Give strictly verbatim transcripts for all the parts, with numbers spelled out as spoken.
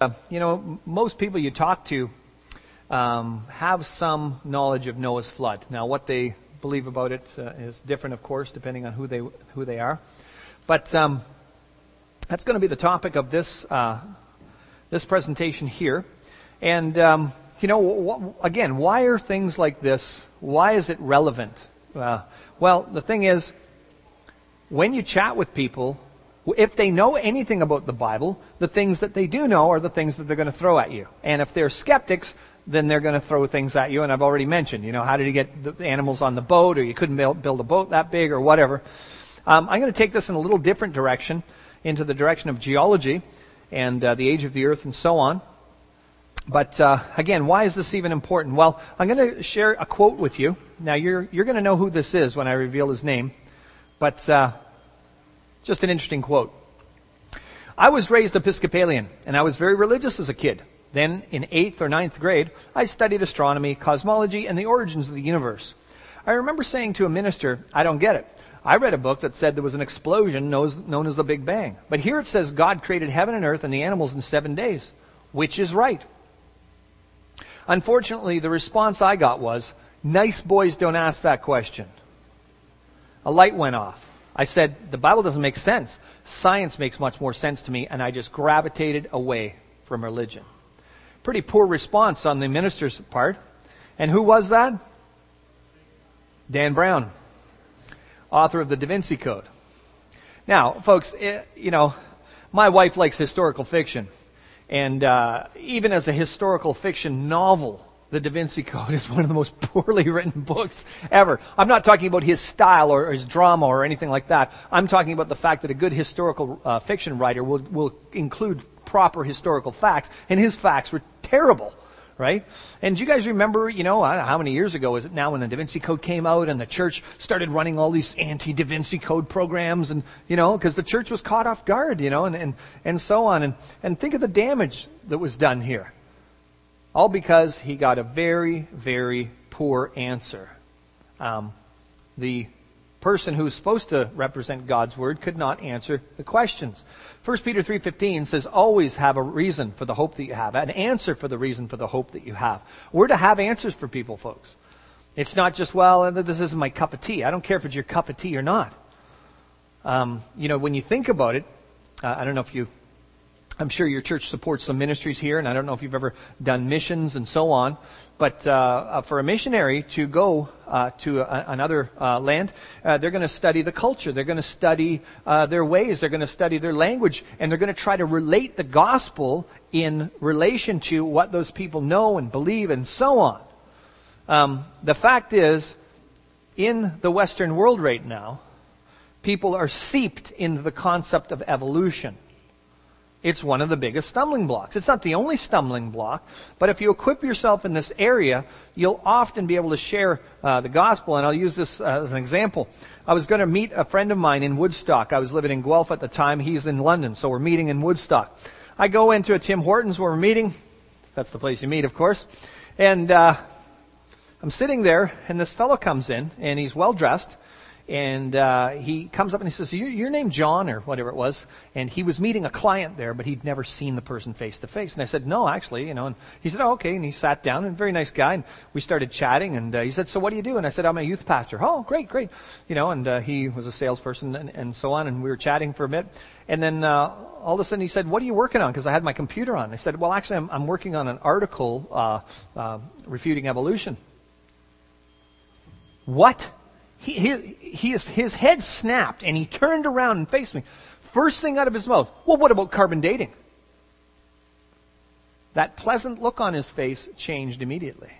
Uh, you know, m- most people you talk to um, have some knowledge of Noah's flood. Now, what they believe about it uh, is different, of course, depending on who they who they are. But um, that's going to be the topic of this uh, this presentation here. And um, you know, w- again, why are things like this? Why is it relevant? Uh, well, the thing is, when you chat with people, if they know anything about the Bible, the things that they do know are the things that they're going to throw at you. And if they're skeptics, then they're going to throw things at you. And I've already mentioned, you know, how did you get the animals on the boat, or you couldn't build, build a boat that big, or whatever. Um, I'm going to take this in a little different direction, into the direction of geology and uh, the age of the earth and so on. But uh, again, why is this even important? Well, I'm going to share a quote with you. Now, you're you're going to know who this is when I reveal his name. But uh, just an interesting quote. I was raised Episcopalian, and I was very religious as a kid. Then, in eighth or ninth grade, I studied astronomy, cosmology, and the origins of the universe. I remember saying to a minister, I don't get it. I read a book that said there was an explosion known as the Big Bang. But here it says God created heaven and earth and the animals in seven days. Which is right? Unfortunately, the response I got was, nice boys don't ask that question. A light went off. I said, the Bible doesn't make sense. Science makes much more sense to me, and I just gravitated away from religion. Pretty poor response on the minister's part. And who was that? Dan Brown, author of the Da Vinci Code. Now, folks, it, you know, my wife likes historical fiction. And uh, even as a historical fiction novel, the Da Vinci Code is one of the most poorly written books ever. I'm not talking about his style or his drama or anything like that. I'm talking about the fact that a good historical uh, fiction writer will, will include proper historical facts, and his facts were terrible, right? And do you guys remember, you know, I don't know how many years ago is it now when the Da Vinci Code came out and the church started running all these anti-Da Vinci Code programs, and, you know, because the church was caught off guard, you know, and, and, and so on. And, and think of the damage that was done here. All because he got a very, very poor answer. Um, the person who was supposed to represent God's Word could not answer the questions. First Peter three fifteen says, always have a reason for the hope that you have, an answer for the reason for the hope that you have. We're to have answers for people, folks. It's not just, well, this isn't my cup of tea. I don't care if it's your cup of tea or not. Um, you know, when you think about it, uh, I don't know if you... I'm sure your church supports some ministries here, and I don't know if you've ever done missions and so on. But uh, for a missionary to go uh, to a, another uh, land, uh, they're going to study the culture. They're going to study uh, their ways. They're going to study their language. And they're going to try to relate the gospel in relation to what those people know and believe and so on. Um, the fact is, in the Western world right now, people are seeped into the concept of evolution. It's one of the biggest stumbling blocks. It's not the only stumbling block, but if you equip yourself in this area, you'll often be able to share uh, the gospel. And I'll use this uh, as an example. I was going to meet a friend of mine in Woodstock. I was living in Guelph at the time. He's in London, so we're meeting in Woodstock. I go into a Tim Hortons where we're meeting. That's the place you meet, of course. And uh, I'm sitting there, and this fellow comes in, and he's well-dressed. And uh, he comes up and he says, your, your name John, or whatever it was. And he was meeting a client there, but he'd never seen the person face to face. And I said, no, actually, you know. And he said, oh, okay. And he sat down, and very nice guy. And we started chatting. And uh, he said, so what do you do? And I said, I'm a youth pastor. Oh, great, great. You know, and uh, he was a salesperson and, and so on. And we were chatting for a bit. And then uh, all of a sudden he said, what are you working on? Because I had my computer on. I said, well, actually, I'm, I'm working on an article uh, uh, refuting evolution. What? He, he, he is, his head snapped, and he turned around and faced me. First thing out of his mouth, well, what about carbon dating? That pleasant look on his face changed immediately.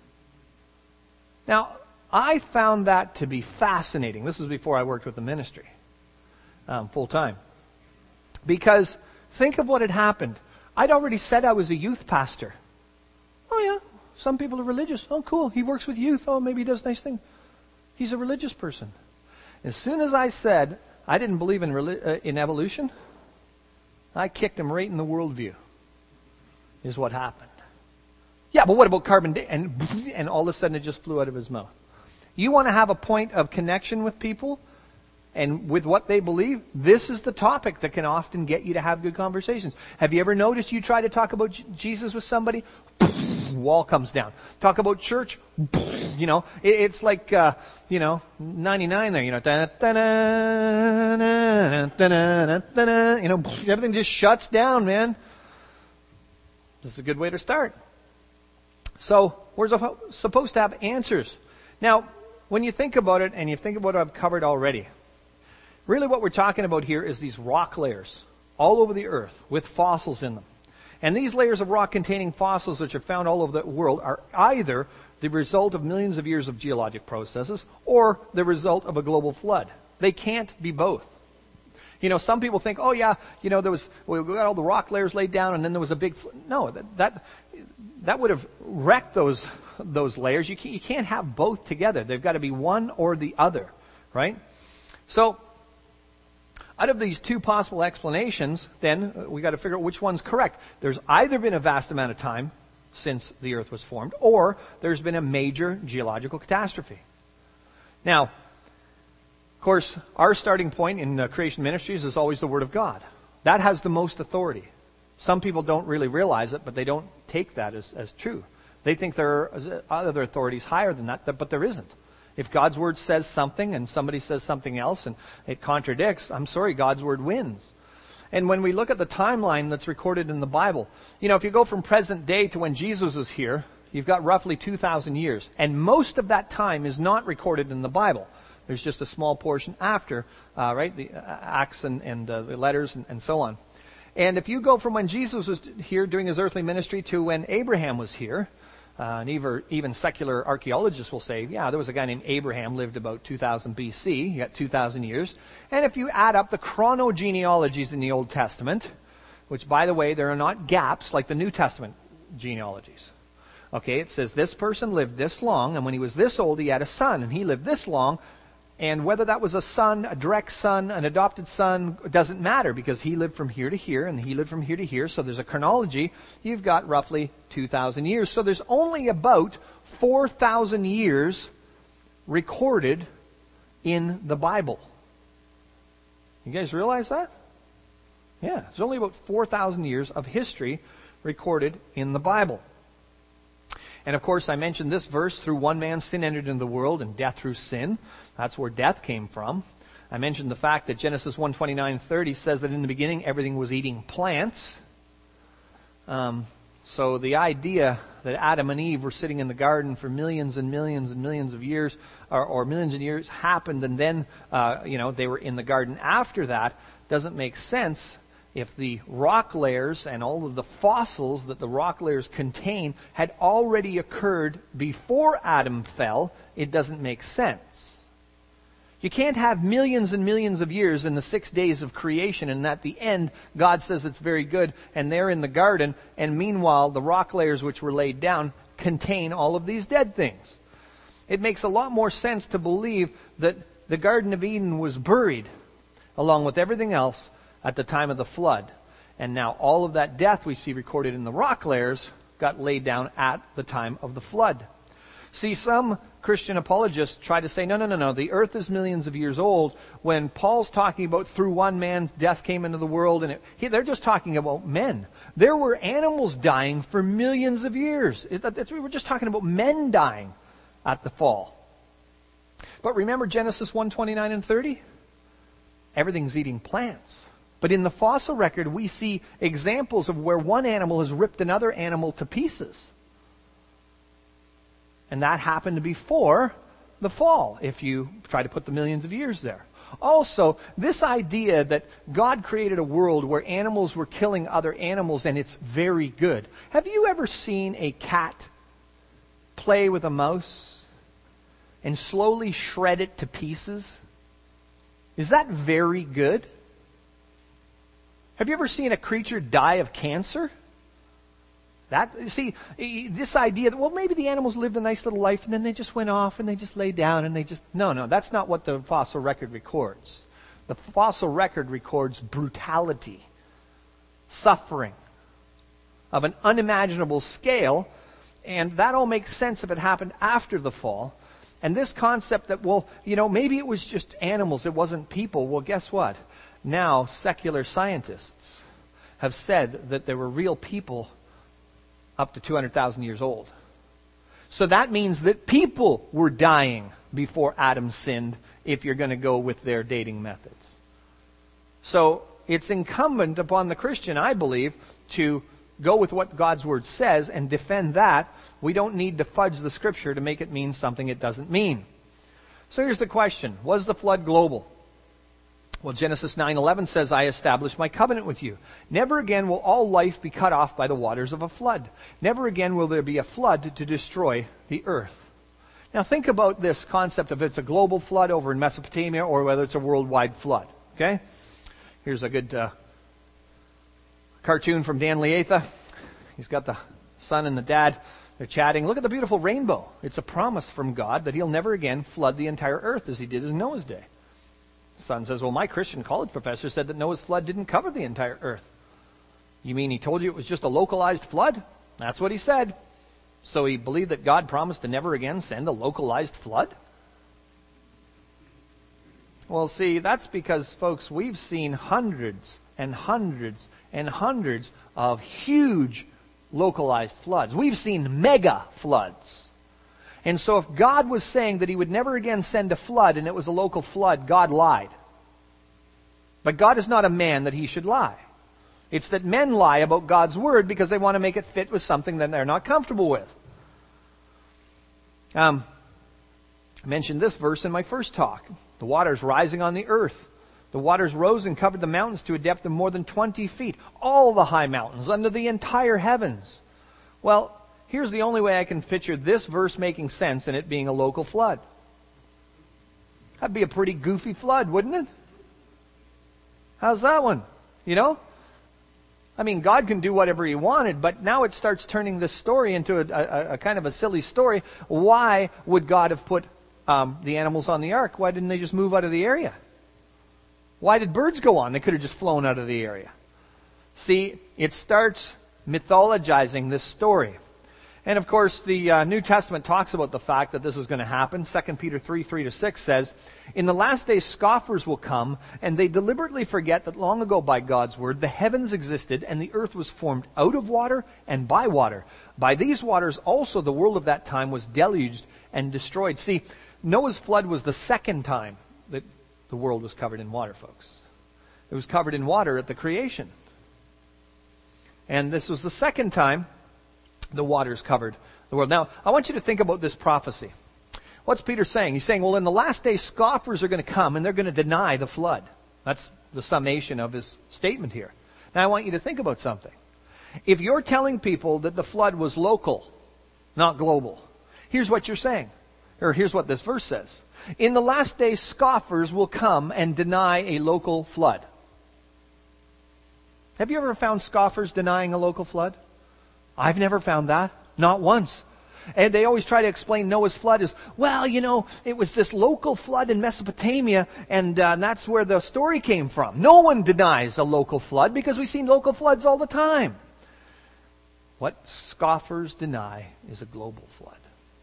Now, I found that to be fascinating. This was before I worked with the ministry um, full time. Because think of what had happened. I'd already said I was a youth pastor. Oh, yeah, some people are religious. Oh, cool, he works with youth. Oh, maybe he does nice things. He's a religious person. As soon as I said I didn't believe in uh, in evolution, I kicked him right in the worldview, is what happened. Yeah, but what about carbon dating? And, and all of a sudden it just flew out of his mouth. You want to have a point of connection with people? And with what they believe, this is the topic that can often get you to have good conversations. Have you ever noticed you try to talk about J- Jesus with somebody? Wall comes down. Talk about church? You know, it, it's like, uh, you know, ninety-nine there, you know. You know, everything just shuts down, man. This is a good way to start. So, we're supposed to have answers. Now, when you think about it, and you think about what I've covered already, really what we're talking about here is these rock layers all over the earth with fossils in them. And these layers of rock containing fossils which are found all over the world are either the result of millions of years of geologic processes or the result of a global flood. They can't be both. You know, some people think, oh yeah, you know, there was, we got all the rock layers laid down and then there was a big flood. No, that, that, that would have wrecked those, those layers. You can't, you can't have both together. They've got to be one or the other, right? So, out of these two possible explanations, then, we got to figure out which one's correct. There's either been a vast amount of time since the earth was formed, or there's been a major geological catastrophe. Now, of course, our starting point in uh, creation ministries is always the Word of God. That has the most authority. Some people don't really realize it, but they don't take that as, as true. They think there are other authorities higher than that, but there isn't. If God's Word says something and somebody says something else and it contradicts, I'm sorry, God's Word wins. And when we look at the timeline that's recorded in the Bible, you know, if you go from present day to when Jesus was here, you've got roughly two thousand years. And most of that time is not recorded in the Bible. There's just a small portion after, uh, right, the uh, Acts and, and uh, the letters and, and so on. And if you go from when Jesus was here doing his earthly ministry to when Abraham was here, Uh, and even, even secular archaeologists will say, yeah, there was a guy named Abraham, lived about two thousand B C. You got two thousand years. And if you add up the chronogenealogies in the Old Testament, which, by the way, there are not gaps like the New Testament genealogies. Okay, it says this person lived this long, and when he was this old, he had a son, and he lived this long. And whether that was a son, a direct son, an adopted son, it doesn't matter because he lived from here to here and he lived from here to here. So there's a chronology. You've got roughly two thousand years. So there's only about four thousand years recorded in the Bible. You guys realize that? Yeah, there's only about four thousand years of history recorded in the Bible. And of course, I mentioned this verse, through one man sin entered into the world, and death through sin. That's where death came from. I mentioned the fact that Genesis one twenty-nine thirty says that in the beginning everything was eating plants. Um, so the idea that Adam and Eve were sitting in the garden for millions and millions and millions of years, or, or millions of years happened, and then uh, you know they were in the garden after that, doesn't make sense. If the rock layers and all of the fossils that the rock layers contain had already occurred before Adam fell, it doesn't make sense. You can't have millions and millions of years in the six days of creation, and at the end, God says it's very good, and they're in the garden, and meanwhile, the rock layers which were laid down contain all of these dead things. It makes a lot more sense to believe that the Garden of Eden was buried, along with everything else, at the time of the flood. And now all of that death we see recorded in the rock layers got laid down at the time of the flood. See, some Christian apologists try to say, no, no, no, no, the earth is millions of years old, when Paul's talking about through one man death came into the world, and it, he, they're just talking about men. There were animals dying for millions of years. It, it, we were just talking about men dying at the fall. But remember Genesis one twenty-nine and thirty? Everything's eating plants. But in the fossil record, we see examples of where one animal has ripped another animal to pieces. And that happened before the fall, if you try to put the millions of years there. Also, this idea that God created a world where animals were killing other animals and it's very good. Have you ever seen a cat play with a mouse and slowly shred it to pieces? Is that very good? Have you ever seen a creature die of cancer? That, see, this idea that, well, maybe the animals lived a nice little life and then they just went off and they just lay down and they just, no, no, that's not what the fossil record records. The fossil record records brutality, suffering of an unimaginable scale, and that all makes sense if it happened after the fall. And this concept that, well, you know, maybe it was just animals, it wasn't people. Well, guess what? Now, secular scientists have said that there were real people up to two hundred thousand years old. So that means that people were dying before Adam sinned, if you're going to go with their dating methods. So it's incumbent upon the Christian, I believe, to go with what God's Word says and defend that. We don't need to fudge the Scripture to make it mean something it doesn't mean. So here's the question. Was the flood global? Well, Genesis nine eleven says, I establish my covenant with you. Never again will all life be cut off by the waters of a flood. Never again will there be a flood to destroy the earth. Now think about this concept of it's a global flood over in Mesopotamia or whether it's a worldwide flood. Okay? Here's a good uh, cartoon from Dan Lietha. He's got the son and the dad. They're chatting. Look at the beautiful rainbow. It's a promise from God that he'll never again flood the entire earth as he did in Noah's day. The son says, well, my Christian college professor said that Noah's flood didn't cover the entire earth. You mean he told you it was just a localized flood? That's what he said. So he believed that God promised to never again send a localized flood? Well, see, that's because, folks, we've seen hundreds and hundreds and hundreds of huge localized floods. We've seen mega floods. And so if God was saying that he would never again send a flood and it was a local flood, God lied. But God is not a man that he should lie. It's that men lie about God's word because they want to make it fit with something that they're not comfortable with. Um, I mentioned this verse in my first talk. The waters rising on the earth. The waters rose and covered the mountains to a depth of more than twenty feet. All the high mountains under the entire heavens. Well, here's the only way I can picture this verse making sense and it being a local flood. That'd be a pretty goofy flood, wouldn't it? How's that one? You know? I mean, God can do whatever he wanted, but now it starts turning this story into a, a, a kind of a silly story. Why would God have put um, the animals on the ark? Why didn't they just move out of the area? Why did birds go on? They could have just flown out of the area. See, it starts mythologizing this story. And of course, the uh, New Testament talks about the fact that this is going to happen. Second Peter three, three to six says, in the last days scoffers will come, and they deliberately forget that long ago by God's word the heavens existed, and the earth was formed out of water and by water. By these waters also the world of that time was deluged and destroyed. See, Noah's flood was the second time that the world was covered in water, folks. It was covered in water at the creation. And this was the second time the waters covered the world. Now, I want you to think about this prophecy. What's Peter saying? He's saying, well, in the last days, scoffers are going to come and they're going to deny the flood. That's the summation of his statement here. Now, I want you to think about something. If you're telling people that the flood was local, not global, here's what you're saying. Or here's what this verse says. In the last days, scoffers will come and deny a local flood. Have you ever found scoffers denying a local flood? I've never found that. Not once. And they always try to explain Noah's flood as, well, you know, it was this local flood in Mesopotamia, and uh, that's where the story came from. No one denies a local flood because we've seen local floods all the time. What scoffers deny is a global flood.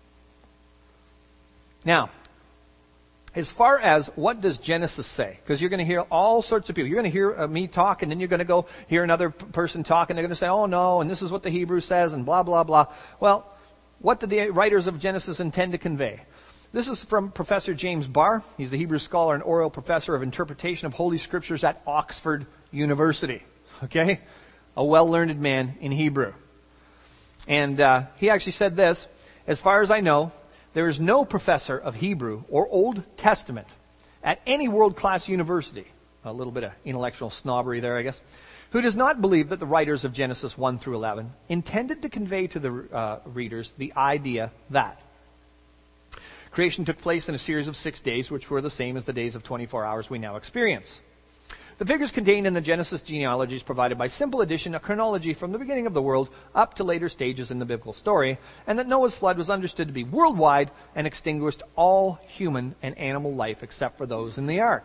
Now, as far as what does Genesis say? Because you're going to hear all sorts of people. You're going to hear uh, me talk, and then you're going to go hear another p- person talk, and they're going to say, oh no, and this is what the Hebrew says, and blah, blah, blah. Well, what did the writers of Genesis intend to convey? This is from Professor James Barr. He's the Hebrew scholar and oral professor of interpretation of Holy Scriptures at Oxford University. Okay? A well-learned man in Hebrew. And uh, he actually said this, as far as I know, there is no professor of Hebrew or Old Testament at any world-class university, a little bit of intellectual snobbery there, I guess, who does not believe that the writers of Genesis one through eleven intended to convey to the uh, readers the idea that creation took place in a series of six days, which were the same as the days of twenty-four hours we now experience. The figures contained in the Genesis genealogies provided by simple addition a chronology from the beginning of the world up to later stages in the biblical story, and that Noah's flood was understood to be worldwide and extinguished all human and animal life except for those in the ark.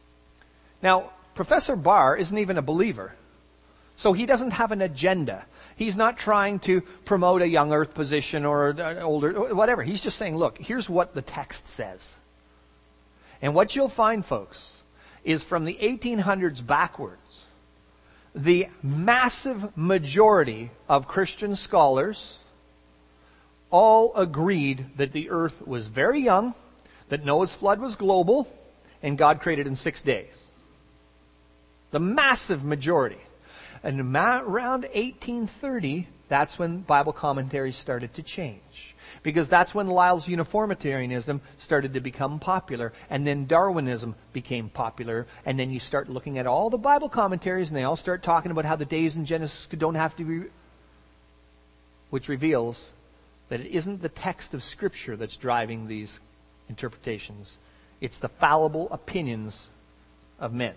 Now, Professor Barr isn't even a believer, so he doesn't have an agenda. He's not trying to promote a young earth position or an older, whatever. He's just saying, look, here's what the text says. And what you'll find, folks, is from the eighteen hundreds backwards, the massive majority of Christian scholars all agreed that the earth was very young, that Noah's flood was global, and God created in six days. The massive majority. And around eighteen thirty, that's when Bible commentaries started to change. Because that's when Lyell's uniformitarianism started to become popular. And then Darwinism became popular. And then you start looking at all the Bible commentaries and they all start talking about how the days in Genesis don't have to be... Which reveals that it isn't the text of Scripture that's driving these interpretations. It's the fallible opinions of men.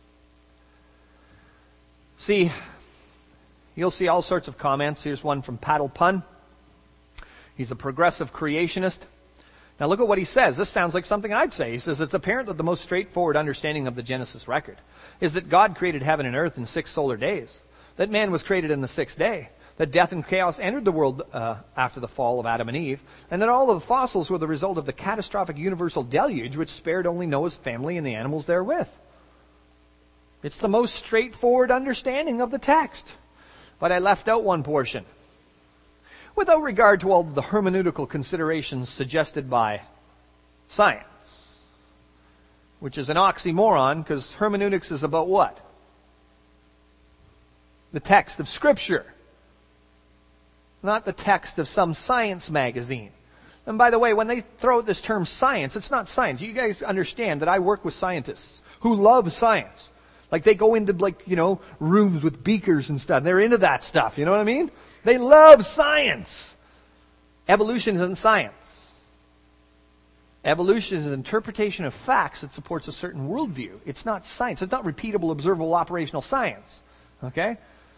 See, you'll see all sorts of comments. Here's one from Paddle Pun. He's a progressive creationist. Now look at what he says. This sounds like something I'd say. He says, it's apparent that the most straightforward understanding of the Genesis record is that God created heaven and earth in six solar days, that man was created in the sixth day, that death and chaos entered the world uh, after the fall of Adam and Eve, and that all of the fossils were the result of the catastrophic universal deluge which spared only Noah's family and the animals therewith. It's the most straightforward understanding of the text. But I left out one portion. Without regard to all the hermeneutical considerations suggested by science, which is an oxymoron, because hermeneutics is about what? The text of Scripture, not the text of some science magazine. And by the way, when they throw out this term science, it's not science. You guys understand that I work with scientists who love science. Like they go into like, you know, rooms with beakers and stuff. They're into that stuff. You know what I mean? They love science. Evolution isn't science. Evolution is an interpretation of facts that supports a certain worldview. It's not science. It's not repeatable, observable, operational science. Okay?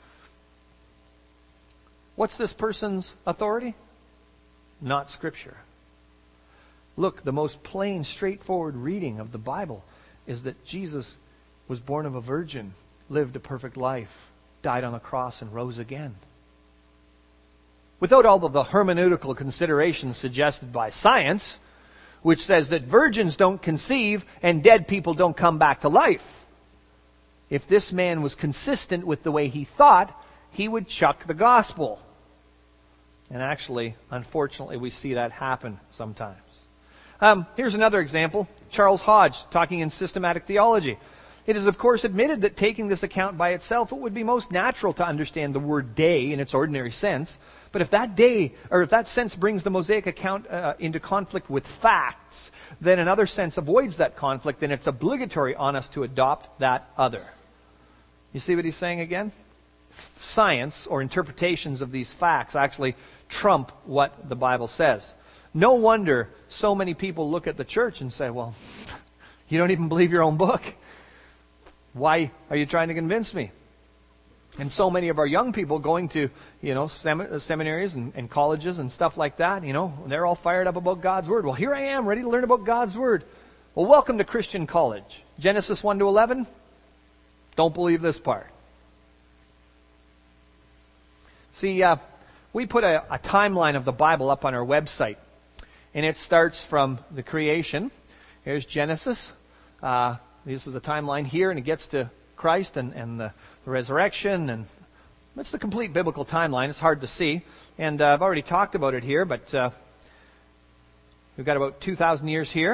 What's this person's authority? Not Scripture. Look, the most plain, straightforward reading of the Bible is that Jesus was born of a virgin, lived a perfect life, died on the cross, and rose again. Without all of the hermeneutical considerations suggested by science, which says that virgins don't conceive and dead people don't come back to life. If this man was consistent with the way he thought, he would chuck the gospel. And actually, unfortunately, we see that happen sometimes. Um, here's another example. Charles Hodge, talking in Systematic Theology. It is, of course, admitted that taking this account by itself, it would be most natural to understand the word day in its ordinary sense. But if that day, or if that sense brings the Mosaic account uh, into conflict with facts, then another sense avoids that conflict, then it's obligatory on us to adopt that other. You see what he's saying again? Science, or interpretations of these facts, actually trump what the Bible says. No wonder so many people look at the church and say, well, you don't even believe your own book. Why are you trying to convince me? And so many of our young people going to, you know, sem- seminaries and, and colleges and stuff like that, you know, they're all fired up about God's Word. Well, here I am, ready to learn about God's Word. Well, welcome to Christian college. Genesis one to eleven, don't believe this part. See, uh, we put a, a timeline of the Bible up on our website. And it starts from the creation. Here's Genesis. Uh, this is the timeline here, and it gets to Christ and, and the, the resurrection. And it's the complete biblical timeline. It's hard to see. And uh, I've already talked about it here, but uh, we've got about two thousand years here.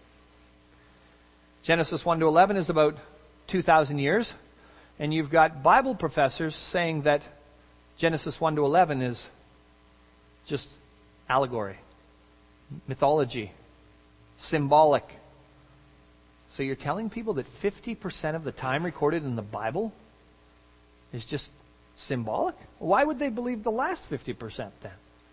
Genesis one to eleven is about two thousand years. And you've got Bible professors saying that Genesis one to eleven is just allegory, mythology, symbolic. So you're telling people that fifty percent of the time recorded in the Bible is just symbolic? Why would they believe the last fifty percent then?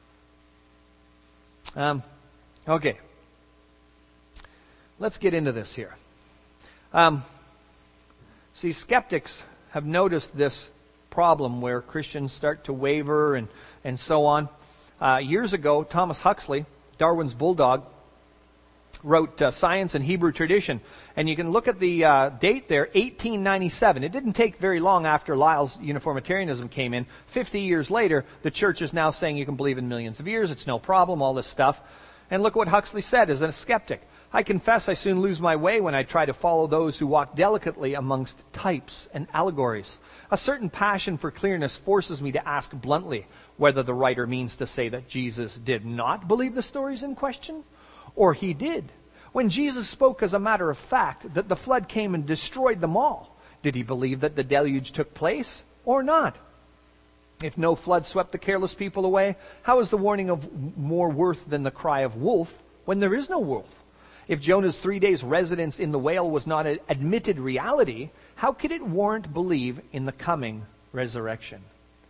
Um, okay. Let's get into this here. Um, see, skeptics have noticed this problem where Christians start to waver and, and so on. Uh, years ago, Thomas Huxley, Darwin's bulldog, wrote uh, Science and Hebrew Tradition. And you can look at the uh, date there, eighteen ninety-seven. It didn't take very long after Lyell's uniformitarianism came in. Fifty years later, the church is now saying you can believe in millions of years. It's no problem, all this stuff. And look what Huxley said as a skeptic. I confess I soon lose my way when I try to follow those who walk delicately amongst types and allegories. A certain passion for clearness forces me to ask bluntly whether the writer means to say that Jesus did not believe the stories in question, or he did. When Jesus spoke as a matter of fact that the flood came and destroyed them all, did he believe that the deluge took place or not? If no flood swept the careless people away, how is the warning of more worth than the cry of wolf when there is no wolf? If Jonah's three days residence in the whale was not an admitted reality, how could it warrant belief in the coming resurrection?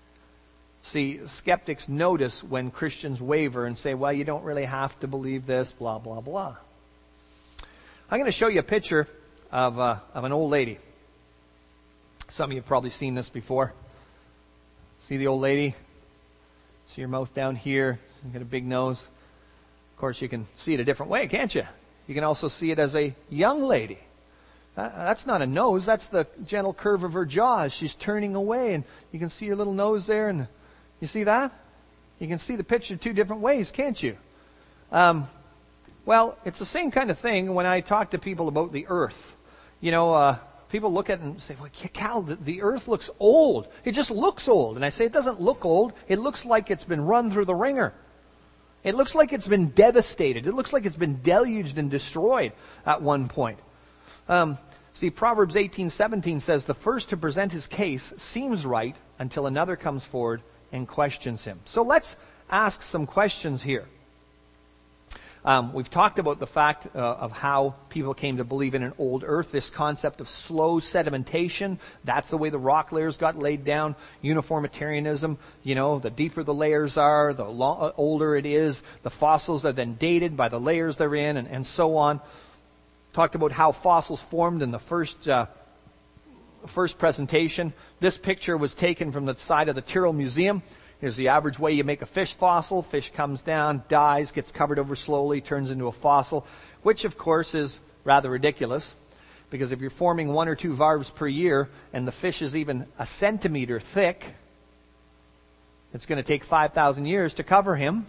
See, skeptics notice when Christians waver and say, well, you don't really have to believe this, blah, blah, blah. I'm going to show you a picture of, uh, of an old lady. Some of you have probably seen this before. See the old lady? See her mouth down here. You got a big nose. Of course, you can see it a different way, can't you? You can also see it as a young lady. That, that's not a nose. That's the gentle curve of her jaw as she's turning away. And you can see her little nose there. And you see that? You can see the picture two different ways, can't you? Um, well, it's the same kind of thing when I talk to people about the earth. You know, uh, people look at it and say, well, Cal, the, the earth looks old. It just looks old. And I say, it doesn't look old. It looks like it's been run through the ringer. It looks like it's been devastated. It looks like it's been deluged and destroyed at one point. Um, see, Proverbs eighteen seventeen says, the first to present his case seems right until another comes forward and questions him. So let's ask some questions here. Um, we've talked about the fact uh, of how people came to believe in an old earth, this concept of slow sedimentation. That's the way the rock layers got laid down. Uniformitarianism, you know, the deeper the layers are, the lo- older it is. The fossils are then dated by the layers they're in, and, and so on. Talked about how fossils formed in the first uh, first presentation. This picture was taken from the side of the Tyrrell Museum. Here's the average way you make a fish fossil. Fish comes down, dies, gets covered over slowly, turns into a fossil, which of course is rather ridiculous, because if you're forming one or two varves per year and the fish is even a centimeter thick, it's going to take five thousand years to cover him.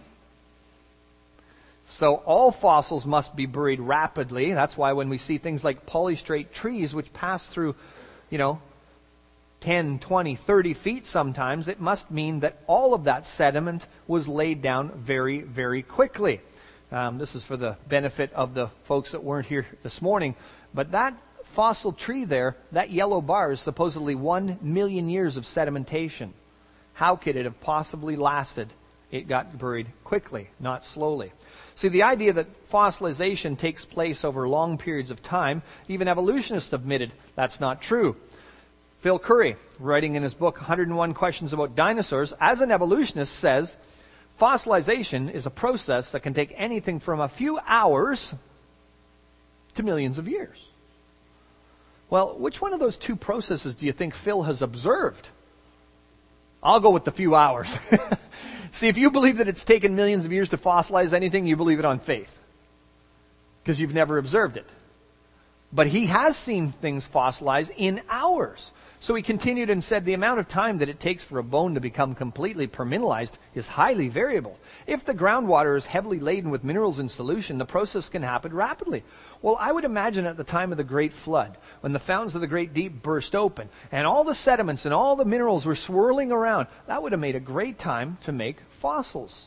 So all fossils must be buried rapidly. That's why when we see things like polystrate trees, which pass through, you know, ten, twenty, thirty feet sometimes, it must mean that all of that sediment was laid down very, very quickly. Um, this is for the benefit of the folks that weren't here this morning. But that fossil tree there, that yellow bar, is supposedly one million years of sedimentation. How could it have possibly lasted? It got buried quickly, not slowly. See, the idea that fossilization takes place over long periods of time, even evolutionists admitted that's not true. Phil Curry, writing in his book, one hundred one Questions About Dinosaurs, as an evolutionist, says, fossilization is a process that can take anything from a few hours to millions of years. Well, which one of those two processes do you think Phil has observed? I'll go with the few hours. See, if you believe that it's taken millions of years to fossilize anything, you believe it on faith, because you've never observed it. But he has seen things fossilize in hours. So he continued and said, the amount of time that it takes for a bone to become completely permineralized is highly variable. If the groundwater is heavily laden with minerals in solution, the process can happen rapidly. Well, I would imagine at the time of the Great Flood, when the fountains of the Great Deep burst open, and all the sediments and all the minerals were swirling around, that would have made a great time to make fossils.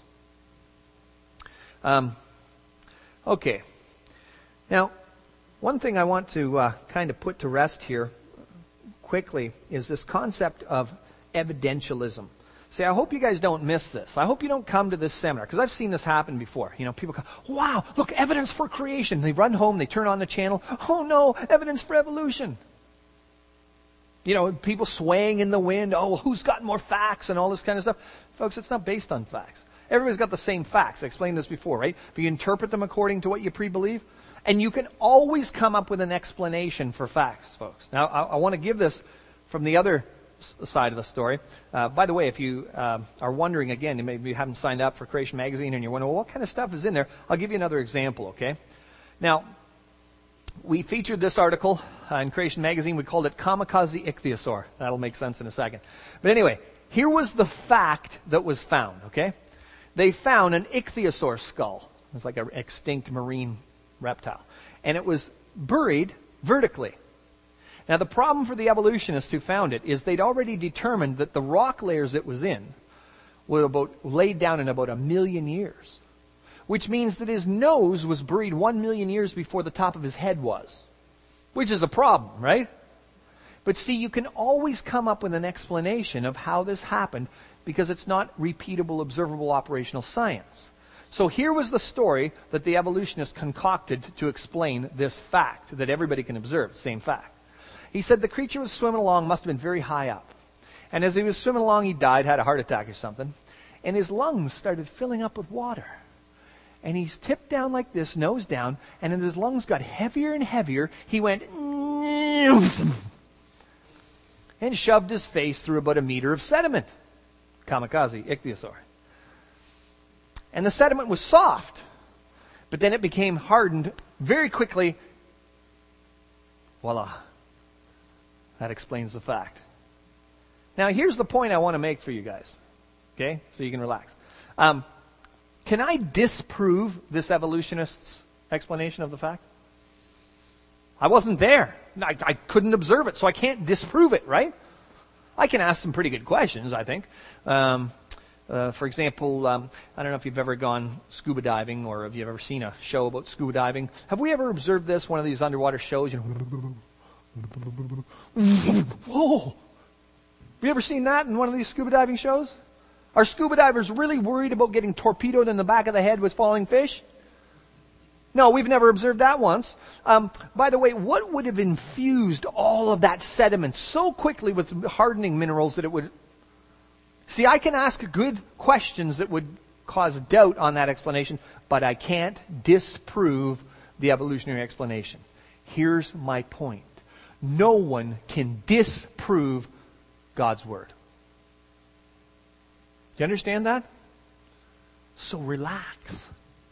Um, okay. Now, one thing I want to uh, kind of put to rest here quickly is this concept of evidentialism. See, I hope you guys don't miss this. I hope you don't come to this seminar, because I've seen this happen before. You know, people go, wow, look, evidence for creation. They run home, they turn on the channel. Oh no, evidence for evolution. You know, people swaying in the wind. Oh, well, who's got more facts and all this kind of stuff. Folks, it's not based on facts. Everybody's got the same facts. I explained this before, right? But you interpret them according to what you pre-believe. And you can always come up with an explanation for facts, folks. Now, I, I want to give this from the other s- side of the story. Uh, by the way, if you uh, are wondering, again, you maybe you haven't signed up for Creation Magazine and you're wondering, well, what kind of stuff is in there? I'll give you another example, okay? Now, we featured this article uh, in Creation Magazine. We called it Kamikaze Ichthyosaur. That'll make sense in a second. But anyway, here was the fact that was found, okay? They found an ichthyosaur skull. It was like an extinct marine reptile. And it was buried vertically. Now, the problem for the evolutionists who found it is they'd already determined that the rock layers it was in were about laid down in about a million years, which means that his nose was buried one million years before the top of his head was, which is a problem, right? But see, you can always come up with an explanation of how this happened because it's not repeatable, observable, operational science. So here was the story that the evolutionists concocted to explain this fact that everybody can observe, same fact. He said the creature was swimming along, must have been very high up. And as he was swimming along, he died, had a heart attack or something. And his lungs started filling up with water. And he's tipped down like this, nose down, and as his lungs got heavier and heavier, he went and shoved his face through about a meter of sediment. Kamikaze, ichthyosaur. And the sediment was soft, but then it became hardened very quickly. Voila. That explains the fact. Now, here's the point I want to make for you guys. Okay? So you can relax. Um, can I disprove this evolutionist's explanation of the fact? I wasn't there. I, I couldn't observe it, so I can't disprove it, right? I can ask some pretty good questions, I think. Um, uh, for example, um, I don't know if you've ever gone scuba diving or have you ever seen a show about scuba diving. Have we ever observed this, one of these underwater shows? You know, whoa! Have you ever seen that in one of these scuba diving shows? Are scuba divers really worried about getting torpedoed in the back of the head with falling fish? No, we've never observed that once. Um, by the way, what would have infused all of that sediment so quickly with hardening minerals that it would... See, I can ask good questions that would cause doubt on that explanation, but I can't disprove the evolutionary explanation. Here's my point. No one can disprove God's Word. Do you understand that? So relax.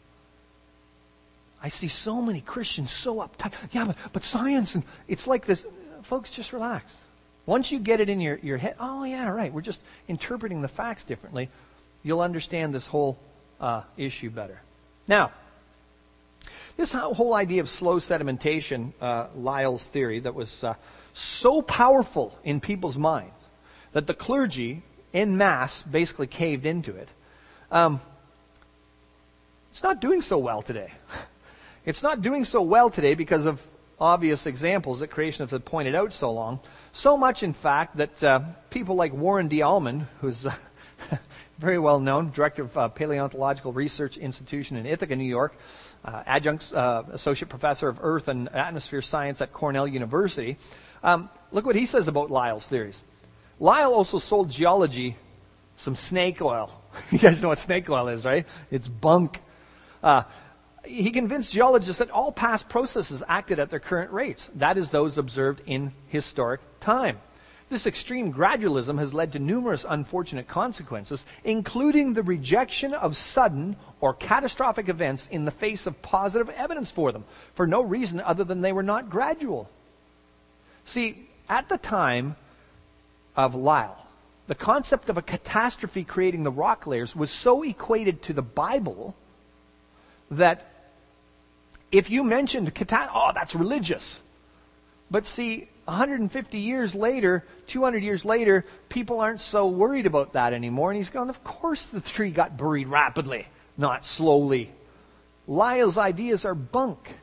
I see so many Christians so uptight. Yeah, but, but science, and it's like this. Folks, just relax. Once you get it in your, your head, oh yeah, right, we're just interpreting the facts differently, you'll understand this whole uh, issue better. Now, this whole idea of slow sedimentation, uh, Lyell's theory, that was uh, so powerful in people's minds that the clergy en masse basically caved into it. Um, it's not doing so well today. It's not doing so well today because of obvious examples that creationists have pointed out so long. So much, in fact, that uh, people like Warren D. Allman, who's uh, very well known, director of uh, Paleontological Research Institution in Ithaca, New York, uh, adjunct uh, associate professor of Earth and Atmosphere Science at Cornell University. Um, look what he says about Lyell's theories. Lyell also sold geology some snake oil. You guys know what snake oil is, right? It's bunk. Uh, he convinced geologists that all past processes acted at their current rates. That is, those observed in historic time. This extreme gradualism has led to numerous unfortunate consequences, including the rejection of sudden or catastrophic events in the face of positive evidence for them, for no reason other than they were not gradual. See, at the time of Lyell, the concept of a catastrophe creating the rock layers was so equated to the Bible that if you mentioned catastrophe, oh, that's religious. But see, one hundred fifty years later, two hundred years later, people aren't so worried about that anymore. And he's gone, of course the tree got buried rapidly, not slowly. Lyell's ideas are bunk.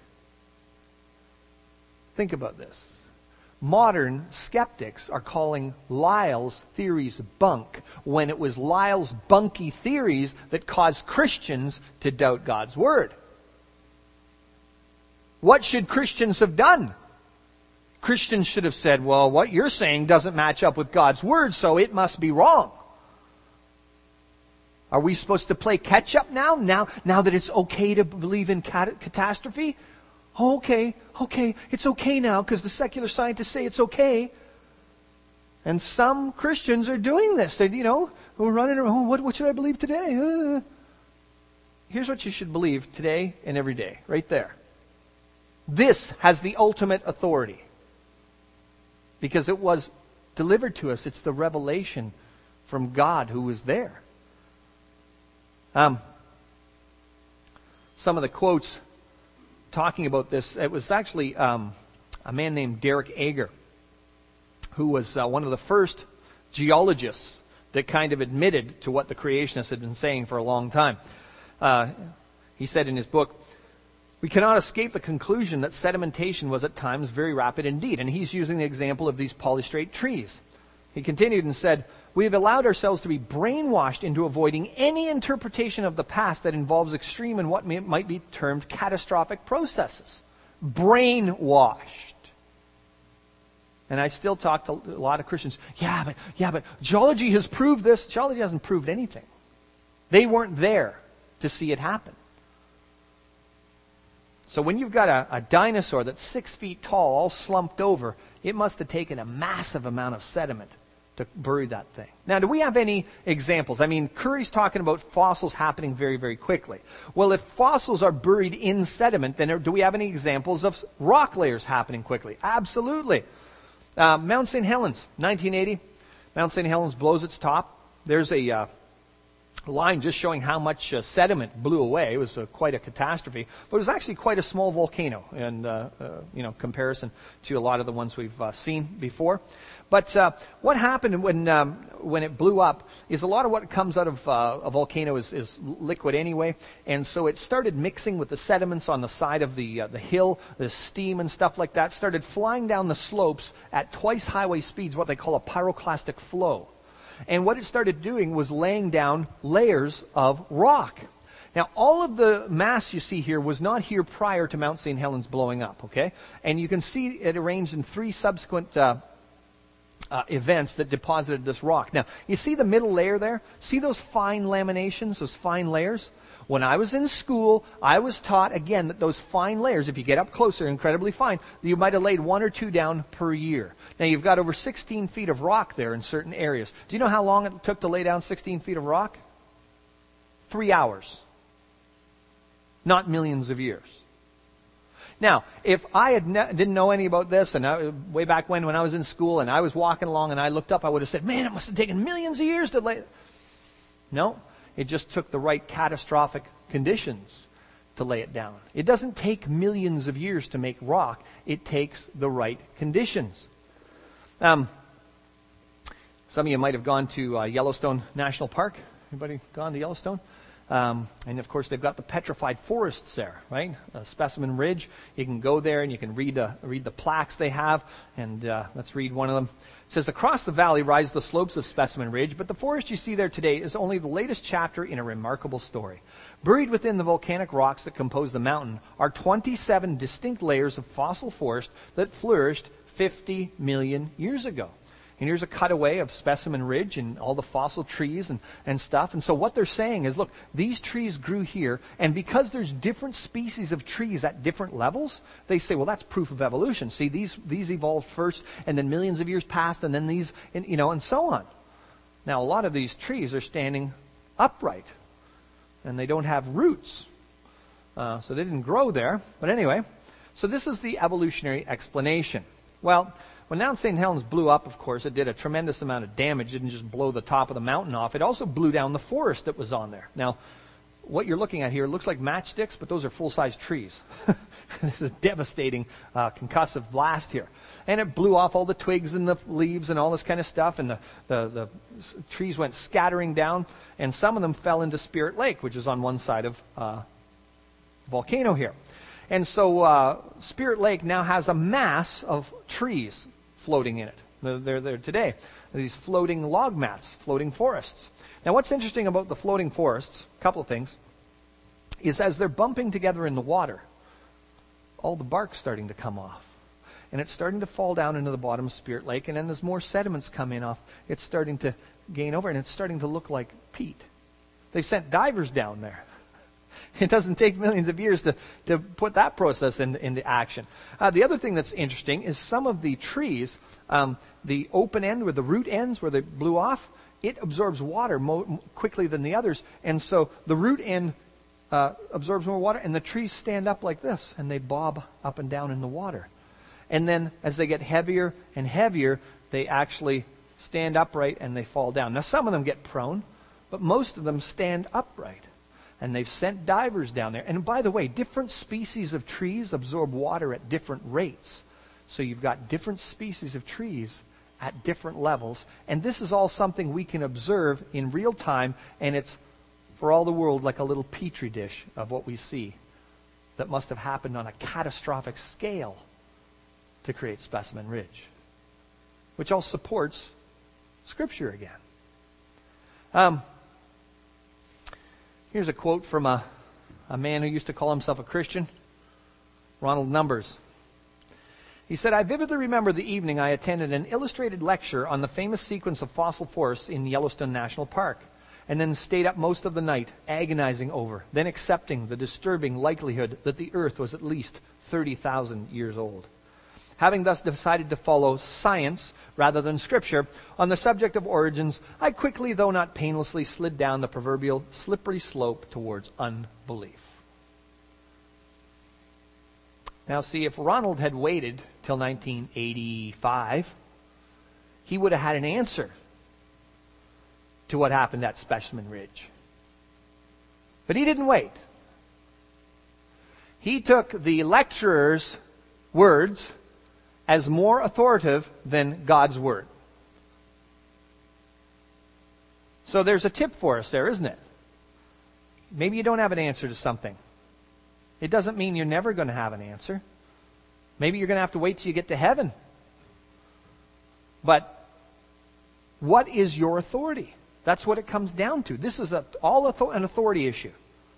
Think about this. Modern skeptics are calling Lyell's theories bunk, when it was Lyell's bunky theories that caused Christians to doubt God's Word. What should Christians have done? Christians should have said, well, what you're saying doesn't match up with God's Word, so it must be wrong. Are we supposed to play catch up now? Now, now that it's okay to believe in cat- catastrophe? Oh, okay, okay, it's okay now because the secular scientists say it's okay. And some Christians are doing this. They, you know, we're running around, what, what should I believe today? Uh. Here's what you should believe today and every day, right there. This has the ultimate authority because it was delivered to us. It's the revelation from God who was there. Um, some of the quotes talking about this, it was actually um, a man named Derek Ager, who was uh, one of the first geologists that kind of admitted to what the creationists had been saying for a long time. Uh, he said in his book, "We cannot escape the conclusion that sedimentation was at times very rapid indeed." And he's using the example of these polystrate trees. He continued and said, "We have allowed ourselves to be brainwashed into avoiding any interpretation of the past that involves extreme and what may, might be termed catastrophic processes." Brainwashed. And I still talk to a lot of Christians, yeah, but yeah, but geology has proved this. Geology hasn't proved anything. They weren't there to see it happen. So when you've got a, a dinosaur that's six feet tall, all slumped over, it must have taken a massive amount of sediment to bury that thing. Now, do we have any examples? I mean, Curry's talking about fossils happening very, very quickly. Well, if fossils are buried in sediment, then do we have any examples of rock layers happening quickly? Absolutely. Uh, Mount Saint Helens, nineteen eighty. Mount Saint Helens blows its top. There's a uh, line just showing how much uh, sediment blew away. It was uh, quite a catastrophe, but it was actually quite a small volcano in uh, uh, you know comparison to a lot of the ones we've uh, seen before. But uh, what happened when um, when it blew up is a lot of what comes out of uh, a volcano is, is liquid anyway, and so it started mixing with the sediments on the side of the uh, the hill, the steam and stuff like that started flying down the slopes at twice highway speeds, what they call a pyroclastic flow. And what it started doing was laying down layers of rock. Now, all of the mass you see here was not here prior to Mount Saint Helens blowing up, okay? And you can see it arranged in three subsequent uh, uh, events that deposited this rock. Now, you see the middle layer there? See those fine laminations, those fine layers? When I was in school, I was taught, again, that those fine layers, if you get up closer, incredibly fine, you might have laid one or two down per year. Now, you've got over sixteen feet of rock there in certain areas. Do you know how long it took to lay down sixteen feet of rock? Three hours. Not millions of years. Now, if I had ne- didn't know any about this, and I, way back when, when I was in school, and I was walking along and I looked up, I would have said, man, it must have taken millions of years to lay... No. It just took the right catastrophic conditions to lay it down. It doesn't take millions of years to make rock. It takes the right conditions. Um, some of you might have gone to uh, Yellowstone National Park. Anybody gone to Yellowstone? Um, and of course, they've got the petrified forests there, right? Uh, Specimen Ridge. You can go there and you can read uh, read the plaques they have. And uh, let's read one of them. It says, across the valley rise the slopes of Specimen Ridge, but the forest you see there today is only the latest chapter in a remarkable story. Buried within the volcanic rocks that compose the mountain are twenty-seven distinct layers of fossil forest that flourished fifty million years ago. And here's a cutaway of Specimen Ridge and all the fossil trees and, and stuff. And so what they're saying is, look, these trees grew here, and because there's different species of trees at different levels, they say, well, that's proof of evolution. See, these these evolved first, and then millions of years passed, and then these, and, you know, and so on. Now, a lot of these trees are standing upright, and they don't have roots. Uh, so they didn't grow there. But anyway, so this is the evolutionary explanation. Well, when Mount Saint Helens blew up, of course, it did a tremendous amount of damage. It didn't just blow the top of the mountain off. It also blew down the forest that was on there. Now, what you're looking at here looks like matchsticks, but those are full-size trees. This is a devastating uh, concussive blast here. And it blew off all the twigs and the leaves and all this kind of stuff, and the, the, the trees went scattering down, and some of them fell into Spirit Lake, which is on one side of uh, the volcano here. And so uh, Spirit Lake now has a mass of trees floating in it. They're there today. These floating log mats, floating forests. Now, what's interesting about the floating forests, a couple of things, is as they're bumping together in the water, all the bark's starting to come off. And it's starting to fall down into the bottom of Spirit Lake, and then as more sediments come in off, it's starting to gain over, and it's starting to look like peat. They've sent divers down there. It doesn't take millions of years to, to put that process in, into action. Uh, the other thing that's interesting is some of the trees, um, the open end where the root ends, where they blew off, it absorbs water more quickly than the others. And so the root end uh, absorbs more water, and the trees stand up like this, and they bob up and down in the water. And then as they get heavier and heavier, they actually stand upright and they fall down. Now some of them get prone, but most of them stand upright. And they've sent divers down there. And by the way, different species of trees absorb water at different rates. So you've got different species of trees at different levels. And this is all something we can observe in real time, and it's for all the world like a little petri dish of what we see that must have happened on a catastrophic scale to create Specimen Ridge, which all supports Scripture again. Um, here's a quote from a, a man who used to call himself a Christian, Ronald Numbers. He said, "I vividly remember the evening I attended an illustrated lecture on the famous sequence of fossil forests in Yellowstone National Park, and then stayed up most of the night agonizing over, then accepting the disturbing likelihood that the earth was at least thirty thousand years old. Having thus decided to follow science rather than Scripture on the subject of origins, I quickly, though not painlessly, slid down the proverbial slippery slope towards unbelief." Now see, if Ronald had waited till nineteen eighty-five, he would have had an answer to what happened at Specimen Ridge. But he didn't wait. He took the lecturer's words as more authoritative than God's word. So there's a tip for us there, isn't it? Maybe you don't have an answer to something. It doesn't mean you're never going to have an answer. Maybe you're going to have to wait till you get to heaven. But what is your authority? That's what it comes down to. This is a, all an authority issue.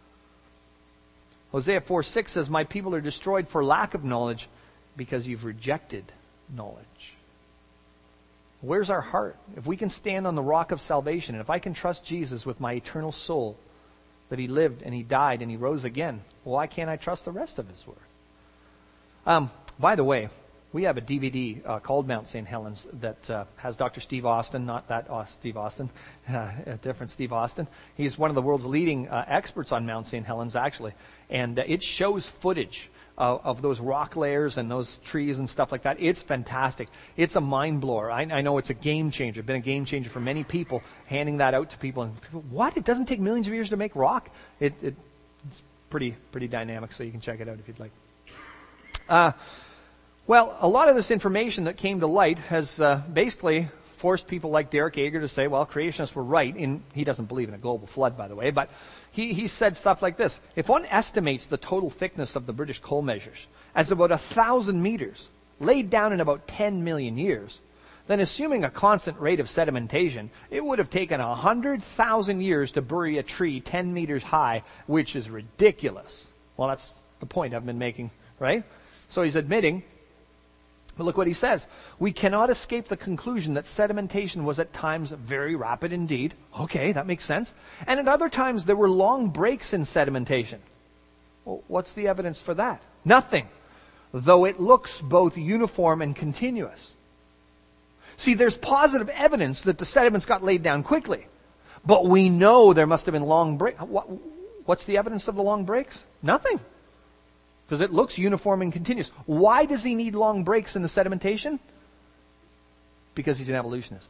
Hosea four six says, "My people are destroyed for lack of knowledge, because you've rejected knowledge." Where's our heart? If we can stand on the rock of salvation, and if I can trust Jesus with my eternal soul, that he lived and he died and he rose again, why can't I trust the rest of his word? Um, by the way, we have a D V D uh, called Mount Saint Helens that uh, has Doctor Steve Austin, not that uh, Steve Austin, uh, a different Steve Austin. He's one of the world's leading uh, experts on Mount Saint Helens, actually. And uh, it shows footage uh, of those rock layers and those trees and stuff like that. It's fantastic. It's a mind blower. I, I know it's a game changer. Been a game changer for many people, handing that out to people. And people, what? It doesn't take millions of years to make rock? It, it, it's pretty, pretty dynamic, so you can check it out if you'd like. Uh, Well, a lot of this information that came to light has uh, basically forced people like Derek Ager to say, well, creationists were right. In, he doesn't believe in a global flood, by the way, but he, he said stuff like this. If one estimates the total thickness of the British coal measures as about a thousand meters, laid down in about ten million years, then assuming a constant rate of sedimentation, it would have taken one hundred thousand years to bury a tree ten meters high, which is ridiculous. Well, that's the point I've been making, right? So he's admitting. But look what he says. We cannot escape the conclusion that sedimentation was at times very rapid indeed. Okay, that makes sense. And at other times there were long breaks in sedimentation. Well, what's the evidence for that? Nothing. Though it looks both uniform and continuous. See, there's positive evidence that the sediments got laid down quickly. But we know there must have been long breaks. What, what's the evidence of the long breaks? Nothing. Because it looks uniform and continuous. Why does he need long breaks in the sedimentation? Because he's an evolutionist.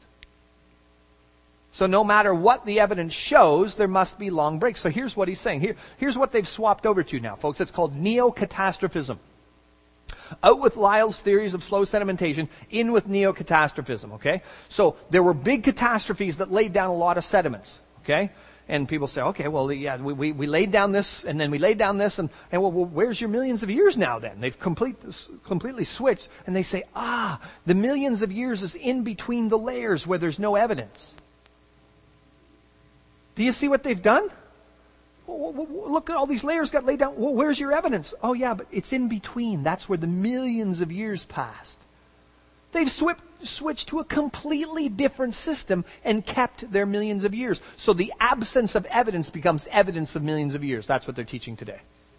So no matter what the evidence shows, there must be long breaks. So here's what he's saying. Here, here's what they've swapped over to now, folks. It's called neocatastrophism. Out with Lyell's theories of slow sedimentation, in with neocatastrophism, okay? So there were big catastrophes that laid down a lot of sediments, okay? And people say, okay, well, yeah, we, we, we laid down this, and then we laid down this, and, and well, well, where's your millions of years now then? They've complete, completely switched, and they say, ah, the millions of years is in between the layers where there's no evidence. Do you see what they've done? Well, look at all these layers got laid down. Well, where's your evidence? Oh, yeah, but it's in between. That's where the millions of years passed. They've sw- switched to a completely different system and kept their millions of years. So the absence of evidence becomes evidence of millions of years. That's what they're teaching today.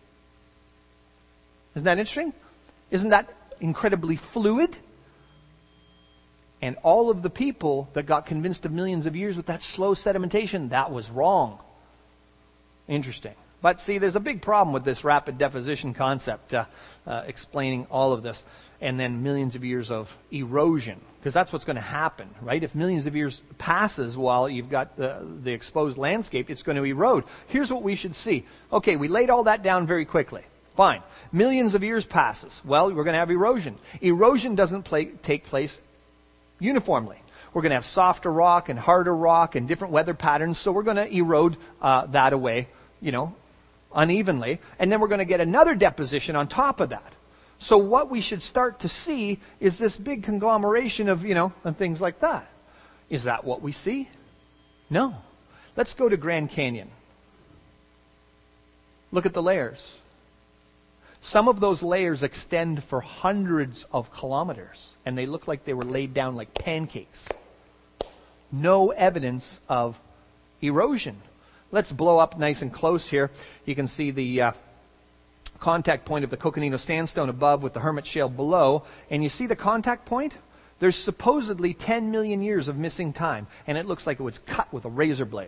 Isn't that interesting? Isn't that incredibly fluid? And all of the people that got convinced of millions of years with that slow sedimentation, that was wrong. Interesting. But see, there's a big problem with this rapid deposition concept, uh, uh, explaining all of this. And then millions of years of erosion, because that's what's going to happen, right? If millions of years passes while you've got the, the exposed landscape, it's going to erode. Here's what we should see. Okay, we laid all that down very quickly. Fine. Millions of years passes. Well, we're going to have erosion. Erosion doesn't play, take place uniformly. We're going to have softer rock and harder rock and different weather patterns, so we're going to erode uh, that away, you know, unevenly. And then we're going to get another deposition on top of that. So what we should start to see is this big conglomeration of, you know, and things like that. Is that what we see? No. Let's go to Grand Canyon. Look at the layers. Some of those layers extend for hundreds of kilometers, and they look like they were laid down like pancakes. No evidence of erosion. Let's blow up nice and close here. You can see the uh, contact point of the Coconino Sandstone above with the Hermit Shale below. And you see the contact point? There's supposedly ten million years of missing time, and it looks like it was cut with a razor blade.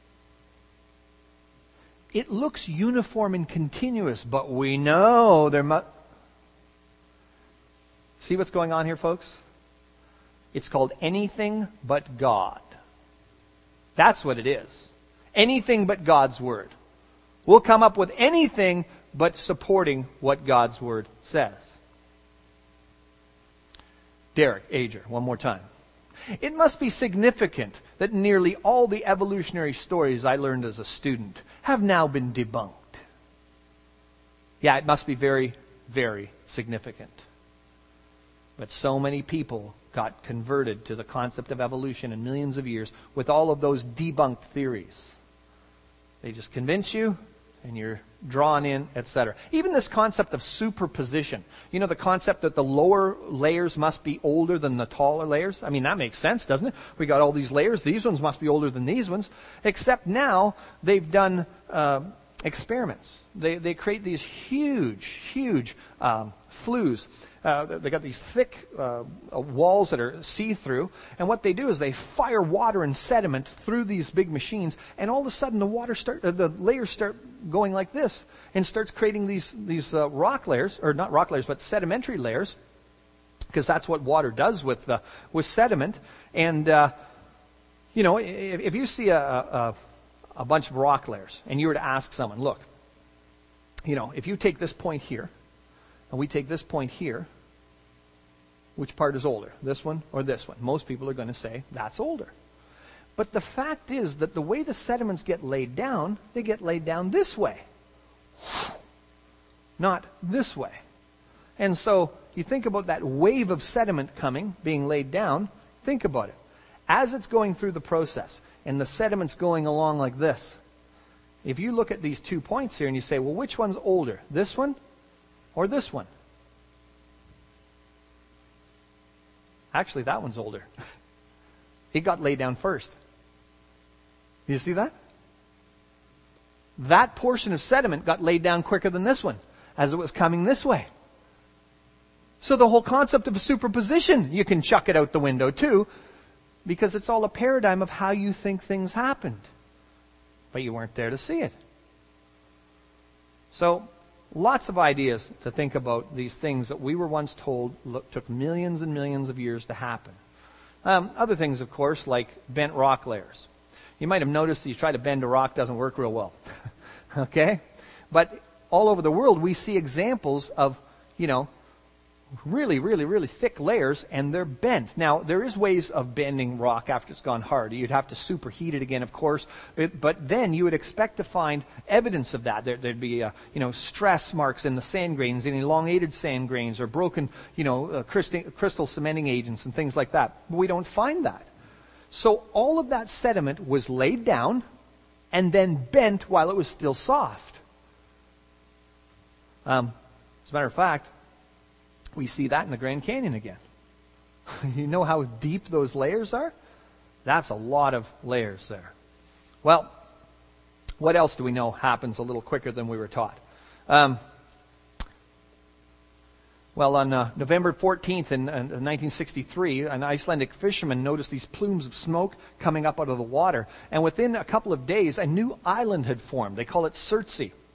It looks uniform and continuous, but we know there must... See what's going on here, folks? It's called anything but God. That's what it is. Anything but God's Word. We'll come up with anything but supporting what God's Word says. Derek Ager, one more time. It must be significant that nearly all the evolutionary stories I learned as a student have now been debunked. Yeah, it must be very, very significant. But so many people got converted to the concept of evolution in millions of years with all of those debunked theories. They just convince you, and you're drawn in, et cetera. Even this concept of superposition. You know, the concept that the lower layers must be older than the taller layers? I mean, that makes sense, doesn't it? We got all these layers. These ones must be older than these ones. Except now they've done uh, experiments. They they create these huge, huge um, flues. Uh, they got these thick uh, walls that are see-through, and what they do is they fire water and sediment through these big machines, and all of a sudden the water start, uh, the layers start going like this, and starts creating these these uh, rock layers, or not rock layers, but sedimentary layers, because that's what water does with uh, with sediment. And uh, you know, if, if you see a, a a bunch of rock layers, and you were to ask someone, look, you know, if you take this point here, and we take this point here, which part is older, this one or this one? Most people are going to say that's older. But the fact is that the way the sediments get laid down, they get laid down this way, not this way. And so you think about that wave of sediment coming, being laid down, think about it. As it's going through the process, and the sediment's going along like this, if you look at these two points here and you say, well, which one's older, this one or this one? Actually, that one's older. It got laid down first. You see that? That portion of sediment got laid down quicker than this one, as it was coming this way. So the whole concept of a superposition, you can chuck it out the window too, because it's all a paradigm of how you think things happened. But you weren't there to see it. So, lots of ideas to think about these things that we were once told look, took millions and millions of years to happen. Um, other things, of course, like bent rock layers. You might have noticed that you try to bend a rock, doesn't work real well. Okay? But all over the world, we see examples of, you know, really, really, really thick layers, and they're bent. Now, there is ways of bending rock after it's gone hard. You'd have to superheat it again, of course, but, but then you would expect to find evidence of that. There, there'd be, uh, you know, stress marks in the sand grains, in elongated sand grains, or broken, you know, uh, crystal, crystal cementing agents and things like that. But we don't find that. So all of that sediment was laid down and then bent while it was still soft. Um, as a matter of fact, we see that in the Grand Canyon again. You know how deep those layers are? That's a lot of layers there. Well, what else do we know happens a little quicker than we were taught? Um, well, on uh, November fourteenth in, in nineteen sixty-three, an Icelandic fisherman noticed these plumes of smoke coming up out of the water. And within a couple of days, a new island had formed. They call it Surtsey.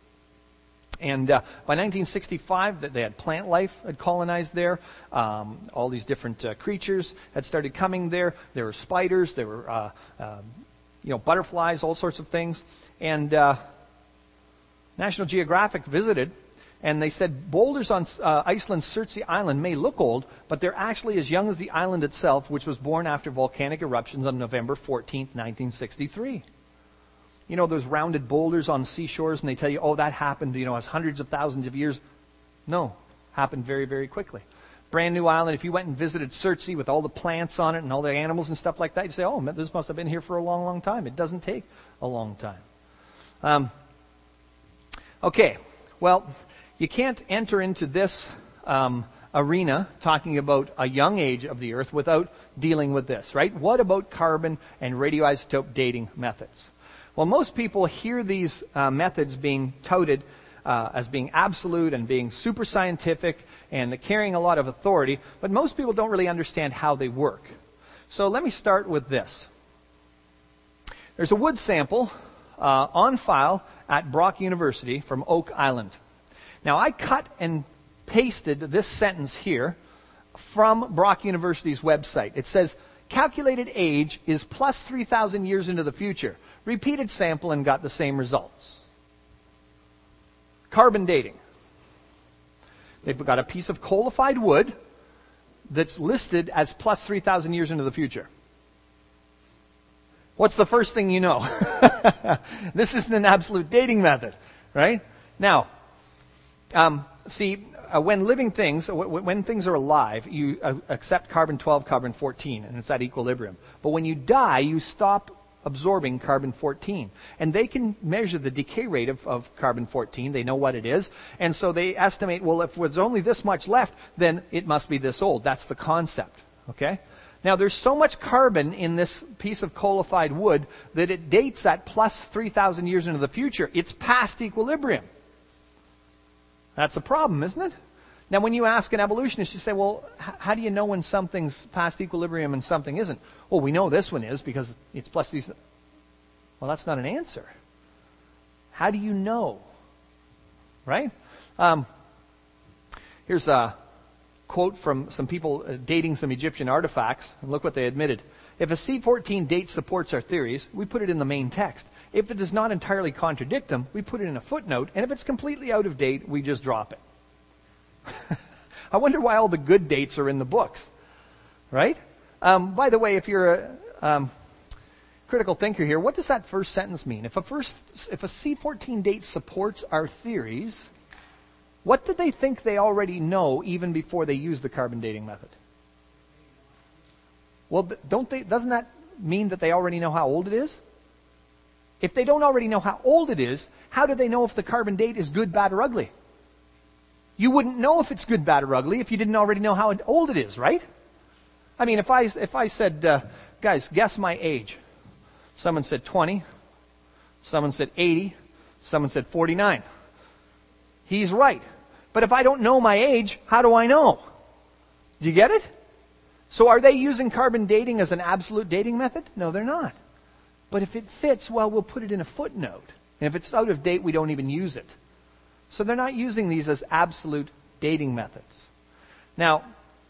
And uh, by nineteen sixty-five, that they had plant life had colonized there. Um, all these different uh, creatures had started coming there. There were spiders, there were uh, uh, you know butterflies, all sorts of things. And uh, National Geographic visited, and they said boulders on uh, Iceland's Surtsey Island may look old, but they're actually as young as the island itself, which was born after volcanic eruptions on November fourteenth, nineteen sixty-three. You know, those rounded boulders on seashores, and they tell you, oh, that happened, you know, as hundreds of thousands of years. No, happened very, very quickly. Brand new island. If you went and visited Surtsey with all the plants on it and all the animals and stuff like that, you'd say, oh, this must have been here for a long, long time. It doesn't take a long time. Um, okay, well, you can't enter into this um, arena talking about a young age of the Earth without dealing with this, right? What about carbon and radioisotope dating methods? Well, most people hear these uh, methods being touted uh, as being absolute and being super scientific and carrying a lot of authority, but most people don't really understand how they work. So let me start with this. There's a wood sample uh, on file at Brock University from Oak Island. Now, I cut and pasted this sentence here from Brock University's website. It says, calculated age is plus three thousand years into the future. Repeated sample and got the same results. Carbon dating. They've got a piece of coalified wood that's listed as plus three thousand years into the future. What's the first thing you know? This isn't an absolute dating method, right? Now, um, see, uh, when living things, w- when things are alive, you uh, accept carbon twelve, carbon fourteen, and it's at equilibrium. But when you die, you stop absorbing carbon fourteen. And they can measure the decay rate of, of carbon fourteen. They know what it is. And so they estimate, well, if there's only this much left, then it must be this old. That's the concept. Okay? Now, there's so much carbon in this piece of coalified wood that it dates at plus three thousand years into the future. It's past equilibrium. That's a problem, isn't it? Now, when you ask an evolutionist, you say, well, h- how do you know when something's past equilibrium and something isn't? Well, we know this one is because it's plus these. Well, that's not an answer. How do you know? Right? Um, here's a quote from some people uh, dating some Egyptian artifacts. And look what they admitted. If a C fourteen date supports our theories, we put it in the main text. If it does not entirely contradict them, we put it in a footnote. And if it's completely out of date, we just drop it. I wonder why all the good dates are in the books, right? Um, by the way, if you're a um, critical thinker here, what does that first sentence mean? If a first, if a C fourteen date supports our theories, what did they think they already know even before they used the carbon dating method? Well, don't they? Doesn't that mean that they already know how old it is? If they don't already know how old it is, how do they know if the carbon date is good, bad, or ugly? You wouldn't know if it's good, bad, or ugly if you didn't already know how old it is, right? I mean, if I if I said, uh, guys, guess my age. Someone said twenty. Someone said eighty. Someone said forty-nine. He's right. But if I don't know my age, how do I know? Do you get it? So are they using carbon dating as an absolute dating method? No, they're not. But if it fits, well, we'll put it in a footnote. And if it's out of date, we don't even use it. So they're not using these as absolute dating methods. Now,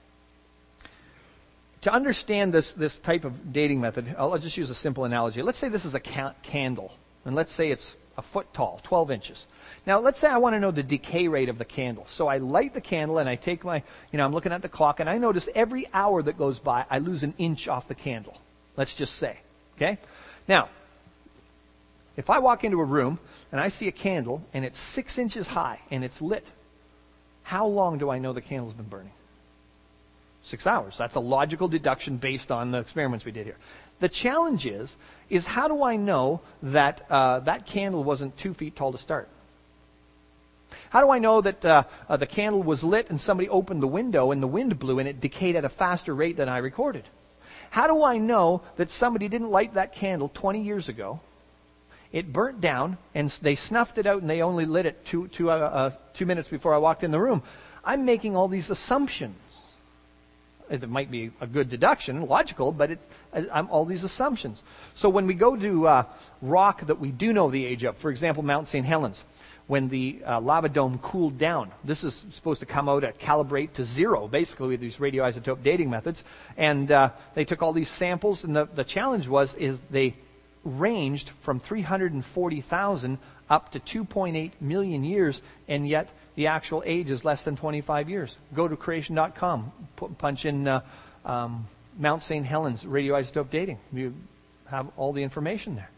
to understand this, this type of dating method, I'll, I'll just use a simple analogy. Let's say this is a ca- candle, and let's say it's a foot tall, twelve inches. Now, let's say I want to know the decay rate of the candle. So I light the candle, and I take my, you know, I'm looking at the clock, and I notice every hour that goes by, I lose an inch off the candle. Let's just say, okay? Now, if I walk into a room and I see a candle and it's six inches high and it's lit, how long do I know the candle's been burning? Six hours. That's a logical deduction based on the experiments we did here. The challenge is, is how do I know that uh, that candle wasn't two feet tall to start? How do I know that uh, uh, the candle was lit and somebody opened the window and the wind blew and it decayed at a faster rate than I recorded? How do I know that somebody didn't light that candle twenty years ago? It burnt down, and they snuffed it out, and they only lit it two, two, uh, uh, two minutes before I walked in the room. I'm making all these assumptions. It might be a good deduction, logical, but it, I'm all these assumptions. So when we go to uh, rock that we do know the age of, for example, Mount Saint Helens, when the uh, lava dome cooled down. This is supposed to come out at calibrate to zero, basically, with these radioisotope dating methods. And uh, they took all these samples, and the, the challenge was is they ranged from three hundred forty thousand up to two point eight million years, and yet the actual age is less than twenty-five years. Go to creation dot com, put, punch in uh, um, Mount Saint Helens radioisotope dating. You have all the information there.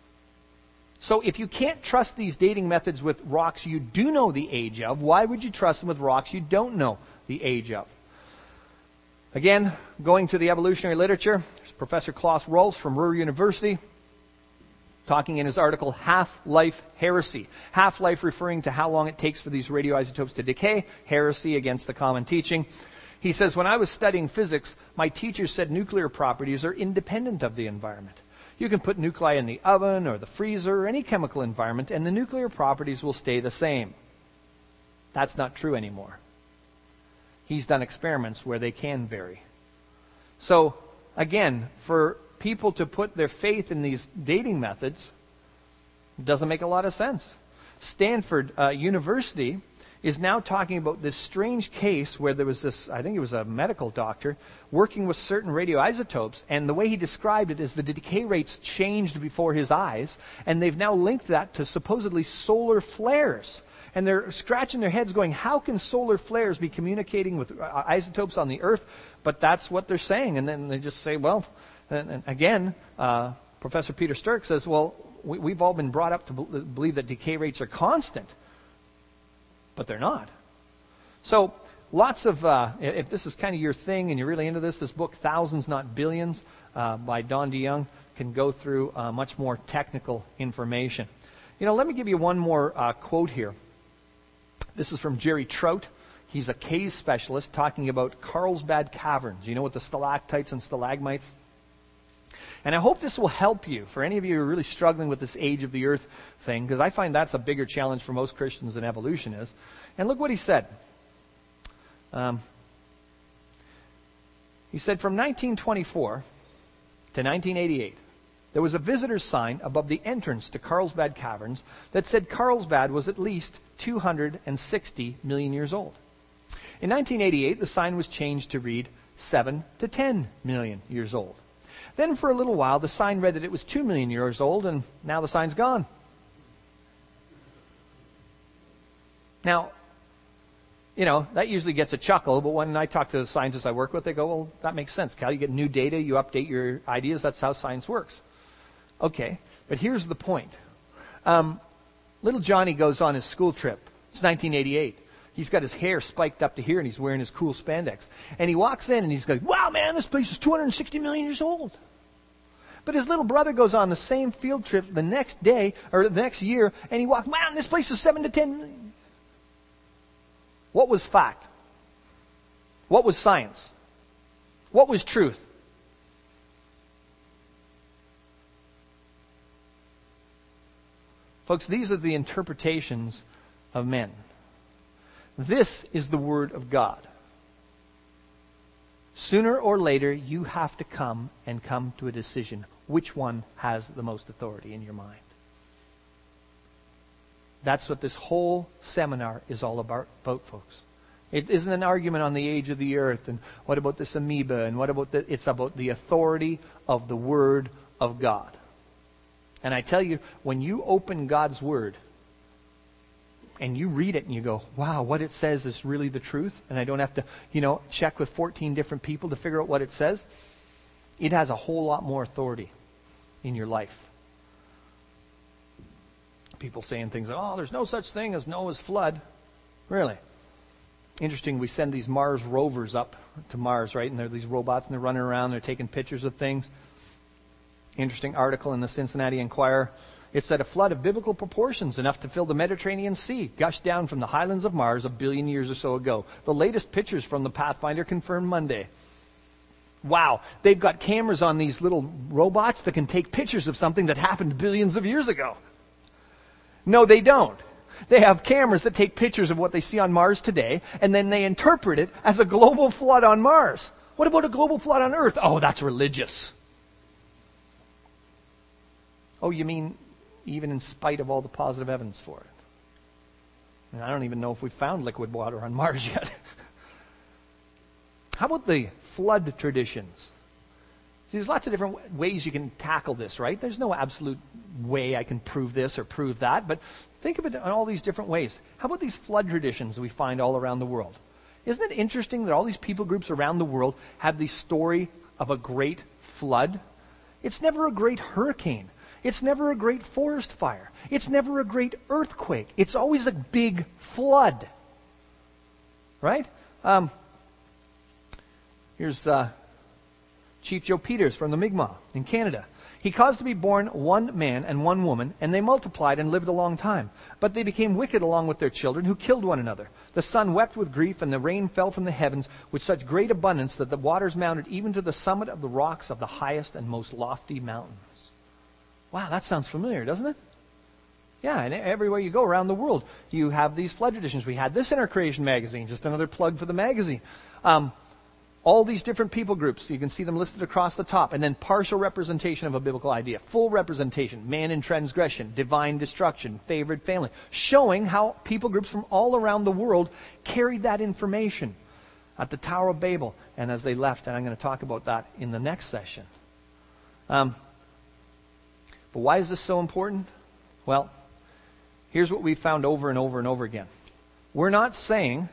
So if you can't trust these dating methods with rocks you do know the age of, why would you trust them with rocks you don't know the age of? Again, going to the evolutionary literature, there's Professor Klaus Rolfs from Ruhr University talking in his article, Half-Life Heresy. Half-life referring to how long it takes for these radioisotopes to decay, heresy against the common teaching. He says, when I was studying physics, my teacher said nuclear properties are independent of the environment. You can put nuclei in the oven or the freezer or any chemical environment, and the nuclear properties will stay the same. That's not true anymore. He's done experiments where they can vary. So, again, for people to put their faith in these dating methods doesn't make a lot of sense. Stanford uh, University is now talking about this strange case where there was this, I think it was a medical doctor, working with certain radioisotopes, and the way he described it is the decay rates changed before his eyes, and they've now linked that to supposedly solar flares. And they're scratching their heads going, how can solar flares be communicating with uh, isotopes on the Earth? But that's what they're saying. And then they just say, well, and, and again, uh, Professor Peter Sturck says, well, we, we've all been brought up to be- believe that decay rates are constant. But they're not. So lots of, uh, if this is kind of your thing and you're really into this, this book, Thousands Not Billions, uh, by Don DeYoung, can go through uh, much more technical information. You know, let me give you one more uh, quote here. This is from Jerry Trout. He's a cave specialist talking about Carlsbad Caverns. You know, with the stalactites and stalagmites. And I hope this will help you, for any of you who are really struggling with this age of the earth thing, because I find that's a bigger challenge for most Christians than evolution is. And look what he said. Um, he said, from nineteen twenty-four to nineteen eighty-eight, there was a visitor's sign above the entrance to Carlsbad Caverns that said Carlsbad was at least two hundred sixty million years old. In nineteen eighty-eight, the sign was changed to read seven to ten million years old. Then for a little while, the sign read that it was two million years old, and now the sign's gone. Now, you know, that usually gets a chuckle, but when I talk to the scientists I work with, they go, well, that makes sense, Cal. You get new data, you update your ideas, that's how science works. Okay, but here's the point. Um, little Johnny goes on his school trip. It's nineteen eighty-eight. He's got his hair spiked up to here, and he's wearing his cool spandex. And he walks in, and he's going, wow, man, this place is two hundred sixty million years old. But his little brother goes on the same field trip the next day, or the next year, and he walks, man, this place is seven to ten million. What was fact? What was science? What was truth? Folks, these are the interpretations of men. This is the Word of God. Sooner or later, you have to come and come to a decision. Which one has the most authority in your mind? That's what this whole seminar is all about, about, folks. It isn't an argument on the age of the earth and what about this amoeba and what about the, it's about the authority of the Word of God. And I tell you, when you open God's Word and you read it and you go, wow, what it says is really the truth, and I don't have to, you know, check with fourteen different people to figure out what it says, it has a whole lot more authority in your life. People saying things like, oh, there's no such thing as Noah's flood. Really? Interesting, we send these Mars rovers up to Mars, right? And they're these robots, and they're running around, they're taking pictures of things. Interesting article in the Cincinnati Enquirer. It said a flood of biblical proportions, enough to fill the Mediterranean Sea, gushed down from the highlands of Mars a billion years or so ago. The latest pictures from the Pathfinder confirmed Monday. Wow, they've got cameras on these little robots that can take pictures of something that happened billions of years ago. No, they don't. They have cameras that take pictures of what they see on Mars today, and then they interpret it as a global flood on Mars. What about a global flood on Earth? Oh, that's religious. Oh, you mean even in spite of all the positive evidence for it? And I don't even know if we've found liquid water on Mars yet. How about the flood traditions? There's lots of different ways you can tackle this, right? There's no absolute way I can prove this or prove that, but think of it in all these different ways. How about these flood traditions we find all around the world? Isn't it interesting that all these people groups around the world have the story of a great flood? It's never a great hurricane. It's never a great forest fire. It's never a great earthquake. It's always a big flood. Right? Um, here's uh, Chief Joe Peters from the Mi'kmaq in Canada. He caused to be born one man and one woman, and they multiplied and lived a long time. But they became wicked along with their children, who killed one another. The sun wept with grief, and the rain fell from the heavens with such great abundance that the waters mounted even to the summit of the rocks of the highest and most lofty mountains. Wow, that sounds familiar, doesn't it? Yeah, and everywhere you go around the world, you have these flood traditions. We had this in our Creation magazine, just another plug for the magazine. Um, all these different people groups, you can see them listed across the top. And then partial representation of a biblical idea. Full representation, man in transgression, divine destruction, favored family. Showing how people groups from all around the world carried that information at the Tower of Babel. And as they left, and I'm going to talk about that in the next session. Um, but why is this so important? Well, here's what we've found over and over and over again. We're not saying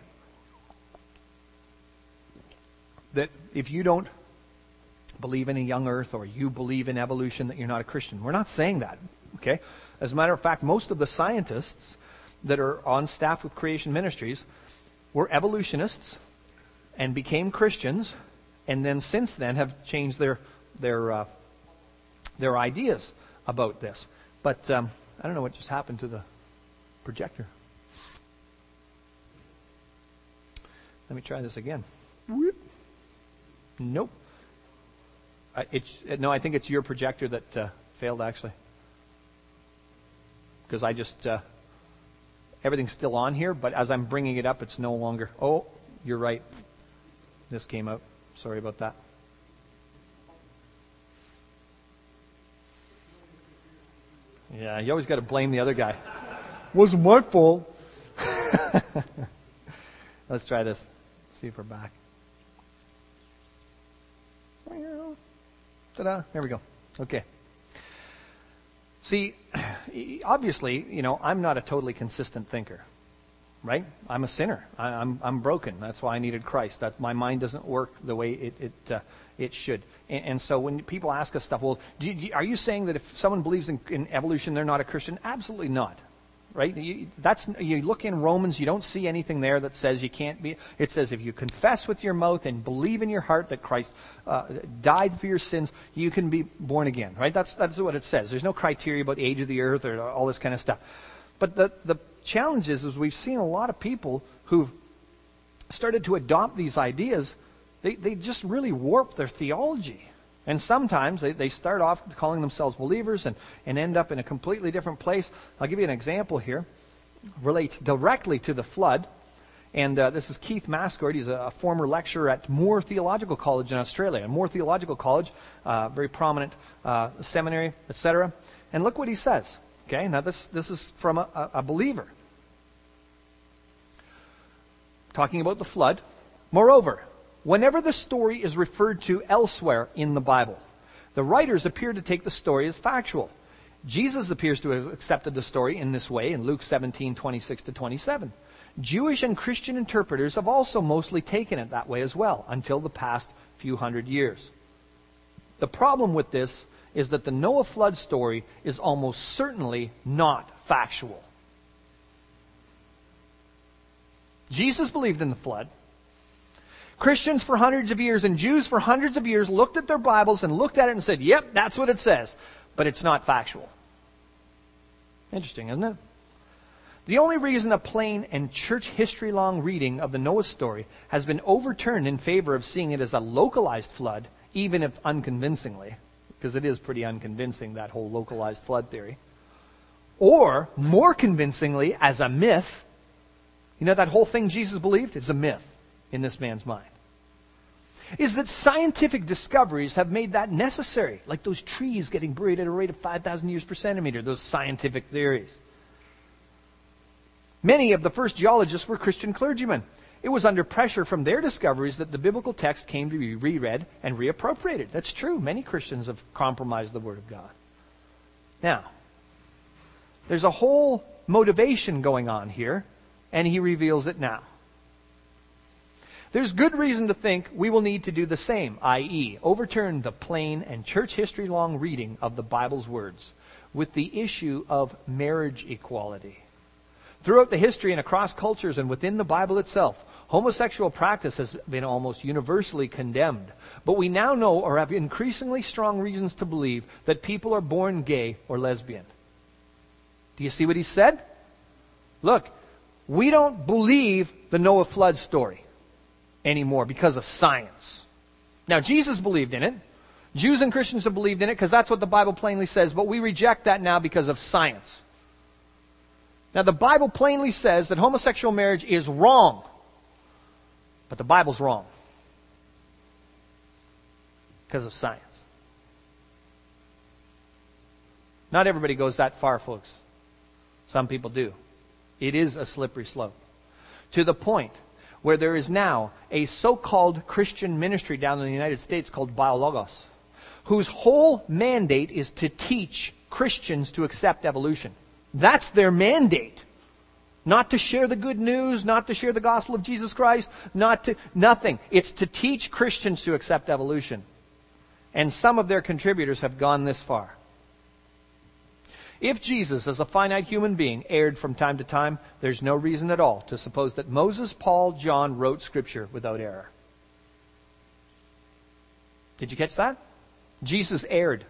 that if you don't believe in a young earth or you believe in evolution that you're not a Christian. We're not saying that, okay? As a matter of fact, most of the scientists that are on staff with Creation Ministries were evolutionists and became Christians, and then since then have changed their their uh, their ideas about this. But um, I don't know what just happened to the projector. Let me try this again. Whoop. Nope. Uh, it's no. I think it's your projector that uh, failed, actually, because I just uh, everything's still on here, but as I'm bringing it up, it's no longer. Oh, you're right. This came out. Sorry about that. Yeah, you always got to blame the other guy. Wasn't my fault. Let's try this. See if we're back. Ta-da. There we go. Okay. See, obviously, you know, I'm not a totally consistent thinker, right? I'm a sinner. I, I'm I'm broken. That's why I needed Christ. That my mind doesn't work the way it it uh, it should. And, and so when people ask us stuff, well, do you, do you, are you saying that if someone believes in, in evolution, they're not a Christian? Absolutely not. Right? You, that's you look in Romans, you don't see anything there that says you can't be. It says if you confess with your mouth and believe in your heart that Christ uh, died for your sins, you can be born again. Right? That's that's what it says. There's no criteria about the age of the earth or all this kind of stuff. But the the challenge is, is we've seen a lot of people who've started to adopt these ideas. They they just really warp their theology. And sometimes they, they start off calling themselves believers and, and end up in a completely different place. I'll give you an example here. It relates directly to the flood. And uh, this is Keith Mascord. He's a, a former lecturer at Moore Theological College in Australia. Moore Theological College, uh, very prominent uh, seminary, et cetera. And look what he says. Okay, now this, this is from a, a, a believer. Talking about the flood. Moreover, whenever the story is referred to elsewhere in the Bible, the writers appear to take the story as factual. Jesus appears to have accepted the story in this way in Luke seventeen, twenty-six to twenty-seven. Jewish and Christian interpreters have also mostly taken it that way as well, until the past few hundred years. The problem with this is that the Noah flood story is almost certainly not factual. Jesus believed in the flood. Christians for hundreds of years and Jews for hundreds of years looked at their Bibles and looked at it and said, yep, that's what it says. But it's not factual. Interesting, isn't it? The only reason a plain and church history-long reading of the Noah story has been overturned in favor of seeing it as a localized flood, even if unconvincingly, because it is pretty unconvincing, that whole localized flood theory, or more convincingly as a myth. You know that whole thing Jesus believed? It's a myth in this man's mind. Is that scientific discoveries have made that necessary, like those trees getting buried at a rate of five thousand years per centimeter, those scientific theories. Many of the first geologists were Christian clergymen. It was under pressure from their discoveries that the biblical text came to be reread and reappropriated. That's true. Many Christians have compromised the Word of God. Now, there's a whole motivation going on here, and he reveals it now. There's good reason to think we will need to do the same, that is, overturn the plain and church history long reading of the Bible's words with the issue of marriage equality. Throughout the history and across cultures and within the Bible itself, homosexual practice has been almost universally condemned. But we now know or have increasingly strong reasons to believe that people are born gay or lesbian. Do you see what he said? Look, we don't believe the Noah flood story anymore because of science. Now, Jesus believed in it. Jews and Christians have believed in it because that's what the Bible plainly says, but we reject that now because of science. Now, the Bible plainly says that homosexual marriage is wrong, but the Bible's wrong because of science. Not everybody goes that far, folks. Some people do. It is a slippery slope. To the point where there is now a so-called Christian ministry down in the United States called Biologos, whose whole mandate is to teach Christians to accept evolution. That's their mandate. Not to share the good news, not to share the gospel of Jesus Christ, not to, nothing. It's to teach Christians to accept evolution. And some of their contributors have gone this far. If Jesus, as a finite human being, erred from time to time, there's no reason at all to suppose that Moses, Paul, John wrote Scripture without error. Did you catch that? Jesus erred.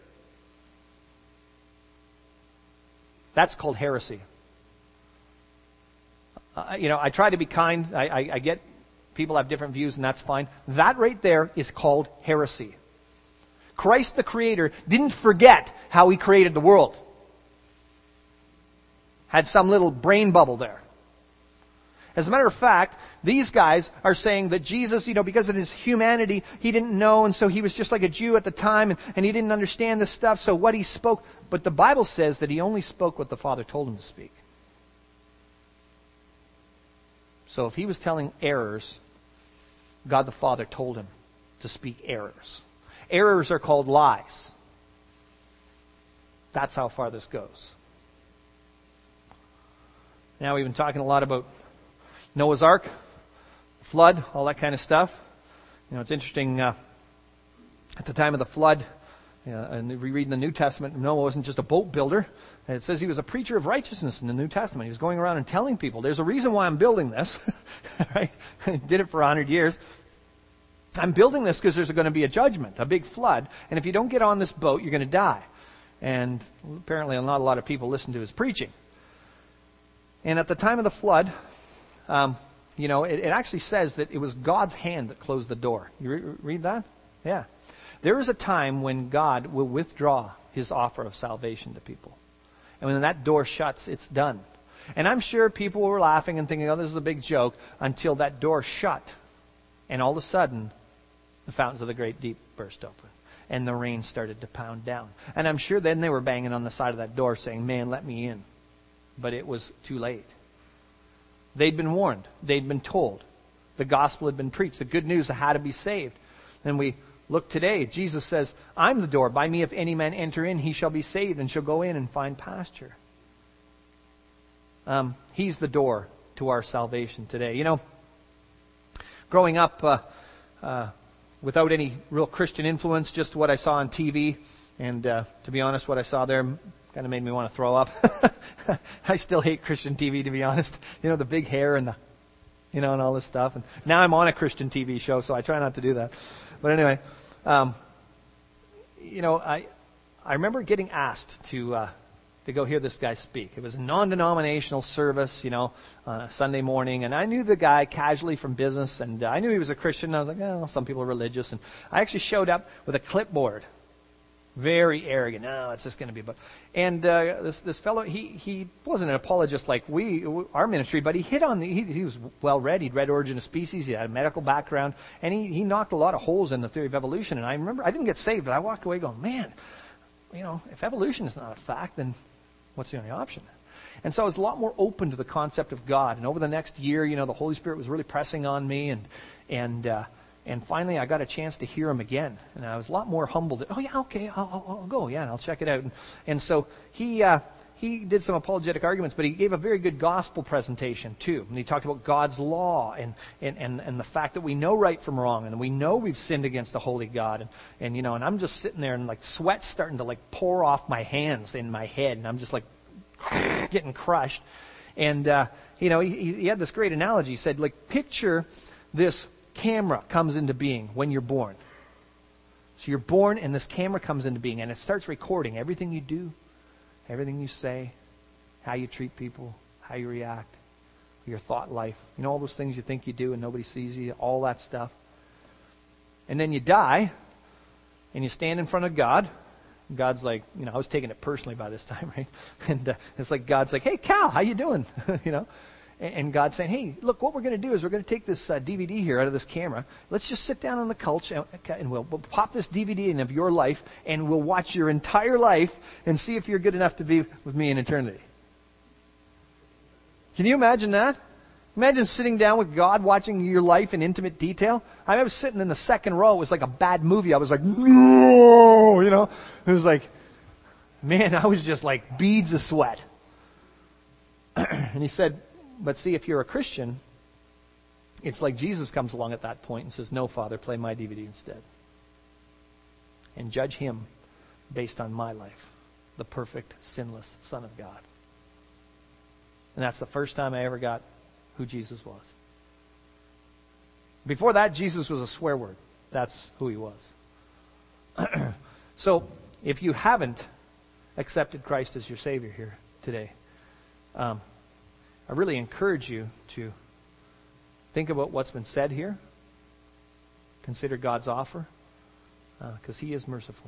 That's called heresy. Uh, you know, I try to be kind. I, I, I get people have different views, and that's fine. That right there is called heresy. Christ the Creator didn't forget how He created the world. Had some little brain bubble there. As a matter of fact, these guys are saying that Jesus, you know, because of his humanity, he didn't know, and so he was just like a Jew at the time, and, and he didn't understand this stuff, so what he spoke. But the Bible says that he only spoke what the Father told him to speak. So if he was telling errors, God the Father told him to speak errors. Errors are called lies. That's how far this goes. Now we've been talking a lot about Noah's Ark, flood, all that kind of stuff. You know, it's interesting, uh, at the time of the flood, uh, and we read in the New Testament, Noah wasn't just a boat builder. It says he was a preacher of righteousness in the New Testament. He was going around and telling people, there's a reason why I'm building this. Right? He did it for a hundred years. I'm building this because there's going to be a judgment, a big flood, and if you don't get on this boat, you're going to die. And apparently not a lot of people listened to his preaching. And at the time of the flood, um, you know, it, it actually says that it was God's hand that closed the door. You re- read that? Yeah. There is a time when God will withdraw his offer of salvation to people. And when that door shuts, it's done. And I'm sure people were laughing and thinking, oh, this is a big joke, until that door shut. And all of a sudden, the fountains of the great deep burst open. And the rain started to pound down. And I'm sure then they were banging on the side of that door saying, man, let me in. But it was too late. They'd been warned. They'd been told. The gospel had been preached. The good news of how to be saved. And we look today. Jesus says, I'm the door. By me if any man enter in, he shall be saved and shall go in and find pasture. Um, he's the door to our salvation today. You know, growing up uh, uh, without any real Christian influence, just what I saw on T V. And uh, to be honest, what I saw there kind of made me want to throw up. I still hate Christian T V, to be honest. You know, the big hair and the, you know, and all this stuff. And now I'm on a Christian T V show, so I try not to do that. But anyway, um, you know, I I remember getting asked to uh, to go hear this guy speak. It was a non-denominational service, you know, on a Sunday morning, and I knew the guy casually from business, and uh, I knew he was a Christian. And I was like, oh, some people are religious, and I actually showed up with a clipboard. Very arrogant. No, it's just going to be about. And uh, this this fellow, he he wasn't an apologist like we, our ministry, but he hit on the. He, he was well read. He'd read Origin of Species. He had a medical background, and he he knocked a lot of holes in the theory of evolution. And I remember I didn't get saved, but I walked away going, man, you know, if evolution is not a fact, then what's the only option? And so I was a lot more open to the concept of God. And over the next year, you know, the Holy Spirit was really pressing on me, and and uh, and finally I got a chance to hear him again. And I was a lot more humbled. Oh yeah, okay, I'll, I'll, I'll go, yeah, and I'll check it out. And, and so he uh, he did some apologetic arguments, but he gave a very good gospel presentation too. And he talked about God's law and and, and, and the fact that we know right from wrong, and we know we've sinned against a holy God. And, and you know, and I'm just sitting there, and like sweat's starting to like pour off my hands in my head, and I'm just like getting crushed. And uh, you know, he, he had this great analogy. He said, like, picture this camera comes into being when you're born. So you're born, and this camera comes into being, and it starts recording everything you do, everything you say, how you treat people, how you react, your thought life. You know, all those things you think you do and nobody sees you, all that stuff. And then you die, and you stand in front of God. God's like, you know, I was taking it personally by this time, right? And uh, it's like God's like, hey, Cal, how you doing? you know? And, and God's saying, hey, look, what we're going to do is we're going to take this uh, D V D here out of this camera. Let's just sit down on the couch, and, and we'll, we'll pop this D V D in of your life, and we'll watch your entire life and see if you're good enough to be with me in eternity. Can you imagine that? Imagine sitting down with God, watching your life in intimate detail. I, mean, I was sitting in the second row. It was like a bad movie. I was like, no, you know. It was like, man, I was just like beads of sweat. And he said, but see, if you're a Christian, it's like Jesus comes along at that point and says, no, Father, play my D V D instead. And judge him based on my life, the perfect, sinless Son of God. And that's the first time I ever got who Jesus was. Before that, Jesus was a swear word. That's who he was. So, if you haven't accepted Christ as your Savior here today, um, I really encourage you to think about what's been said here. Consider God's offer, because uh, he is merciful.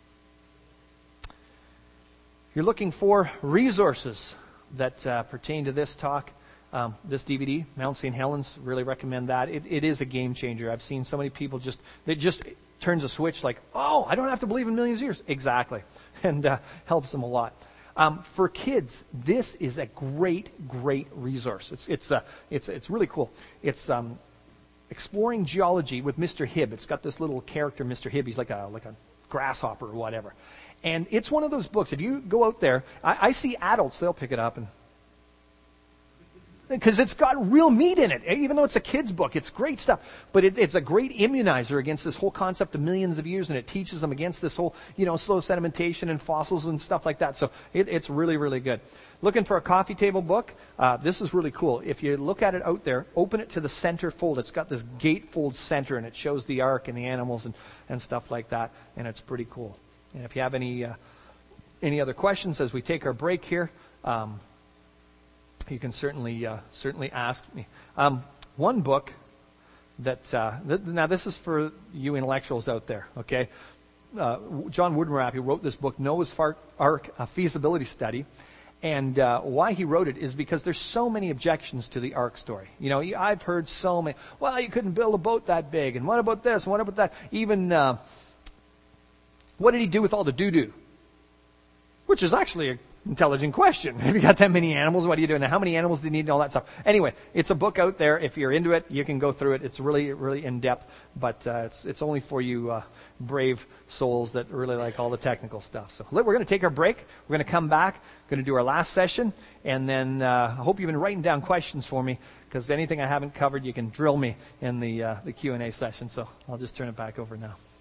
If you're looking for resources that uh, pertain to this talk, Um, this D V D, Mount Saint Helens, really recommend that. It, it is a game changer. I've seen so many people just, it just turns a switch like, oh, I don't have to believe in millions of years. Exactly. And uh, helps them a lot. Um, for kids, this is a great, great resource. It's it's uh, it's it's really cool. It's um, Exploring Geology with Mister Hibb. It's got this little character, Mister Hibb. He's like a like a grasshopper or whatever. And it's one of those books. If you go out there, I, I see adults, they'll pick it up and because it's got real meat in it. Even though it's a kid's book, it's great stuff. But it, it's a great immunizer against this whole concept of millions of years, and it teaches them against this whole, you know, slow sedimentation and fossils and stuff like that. So it, it's really, really good. Looking for a coffee table book? Uh, this is really cool. If you look at it out there, open it to the center fold. It's got this gatefold center, and it shows the ark and the animals and, and stuff like that, and it's pretty cool. And if you have any uh, any other questions as we take our break here, um, you can certainly uh, certainly ask me. Um, one book that uh, th- now this is for you intellectuals out there, okay? Uh, John Woodenrap, who wrote this book, Noah's Ark, a feasibility study, and uh, why he wrote it is because there's so many objections to the Ark story. You know, I've heard so many. Well, you couldn't build a boat that big, and what about this? And what about that? Even uh, what did he do with all the doo-doo? Which is actually a intelligent question. If you got that many animals, what are you doing? How many animals do you need and all that stuff? Anyway, it's a book out there. If you're into it, you can go through it. It's really, really in-depth, but uh, it's it's only for you uh, brave souls that really like all the technical stuff. So we're going to take our break. We're going to come back. We're going to do our last session, and then uh, I hope you've been writing down questions for me, because anything I haven't covered, you can drill me in the uh, the Q and A session. So I'll just turn it back over now.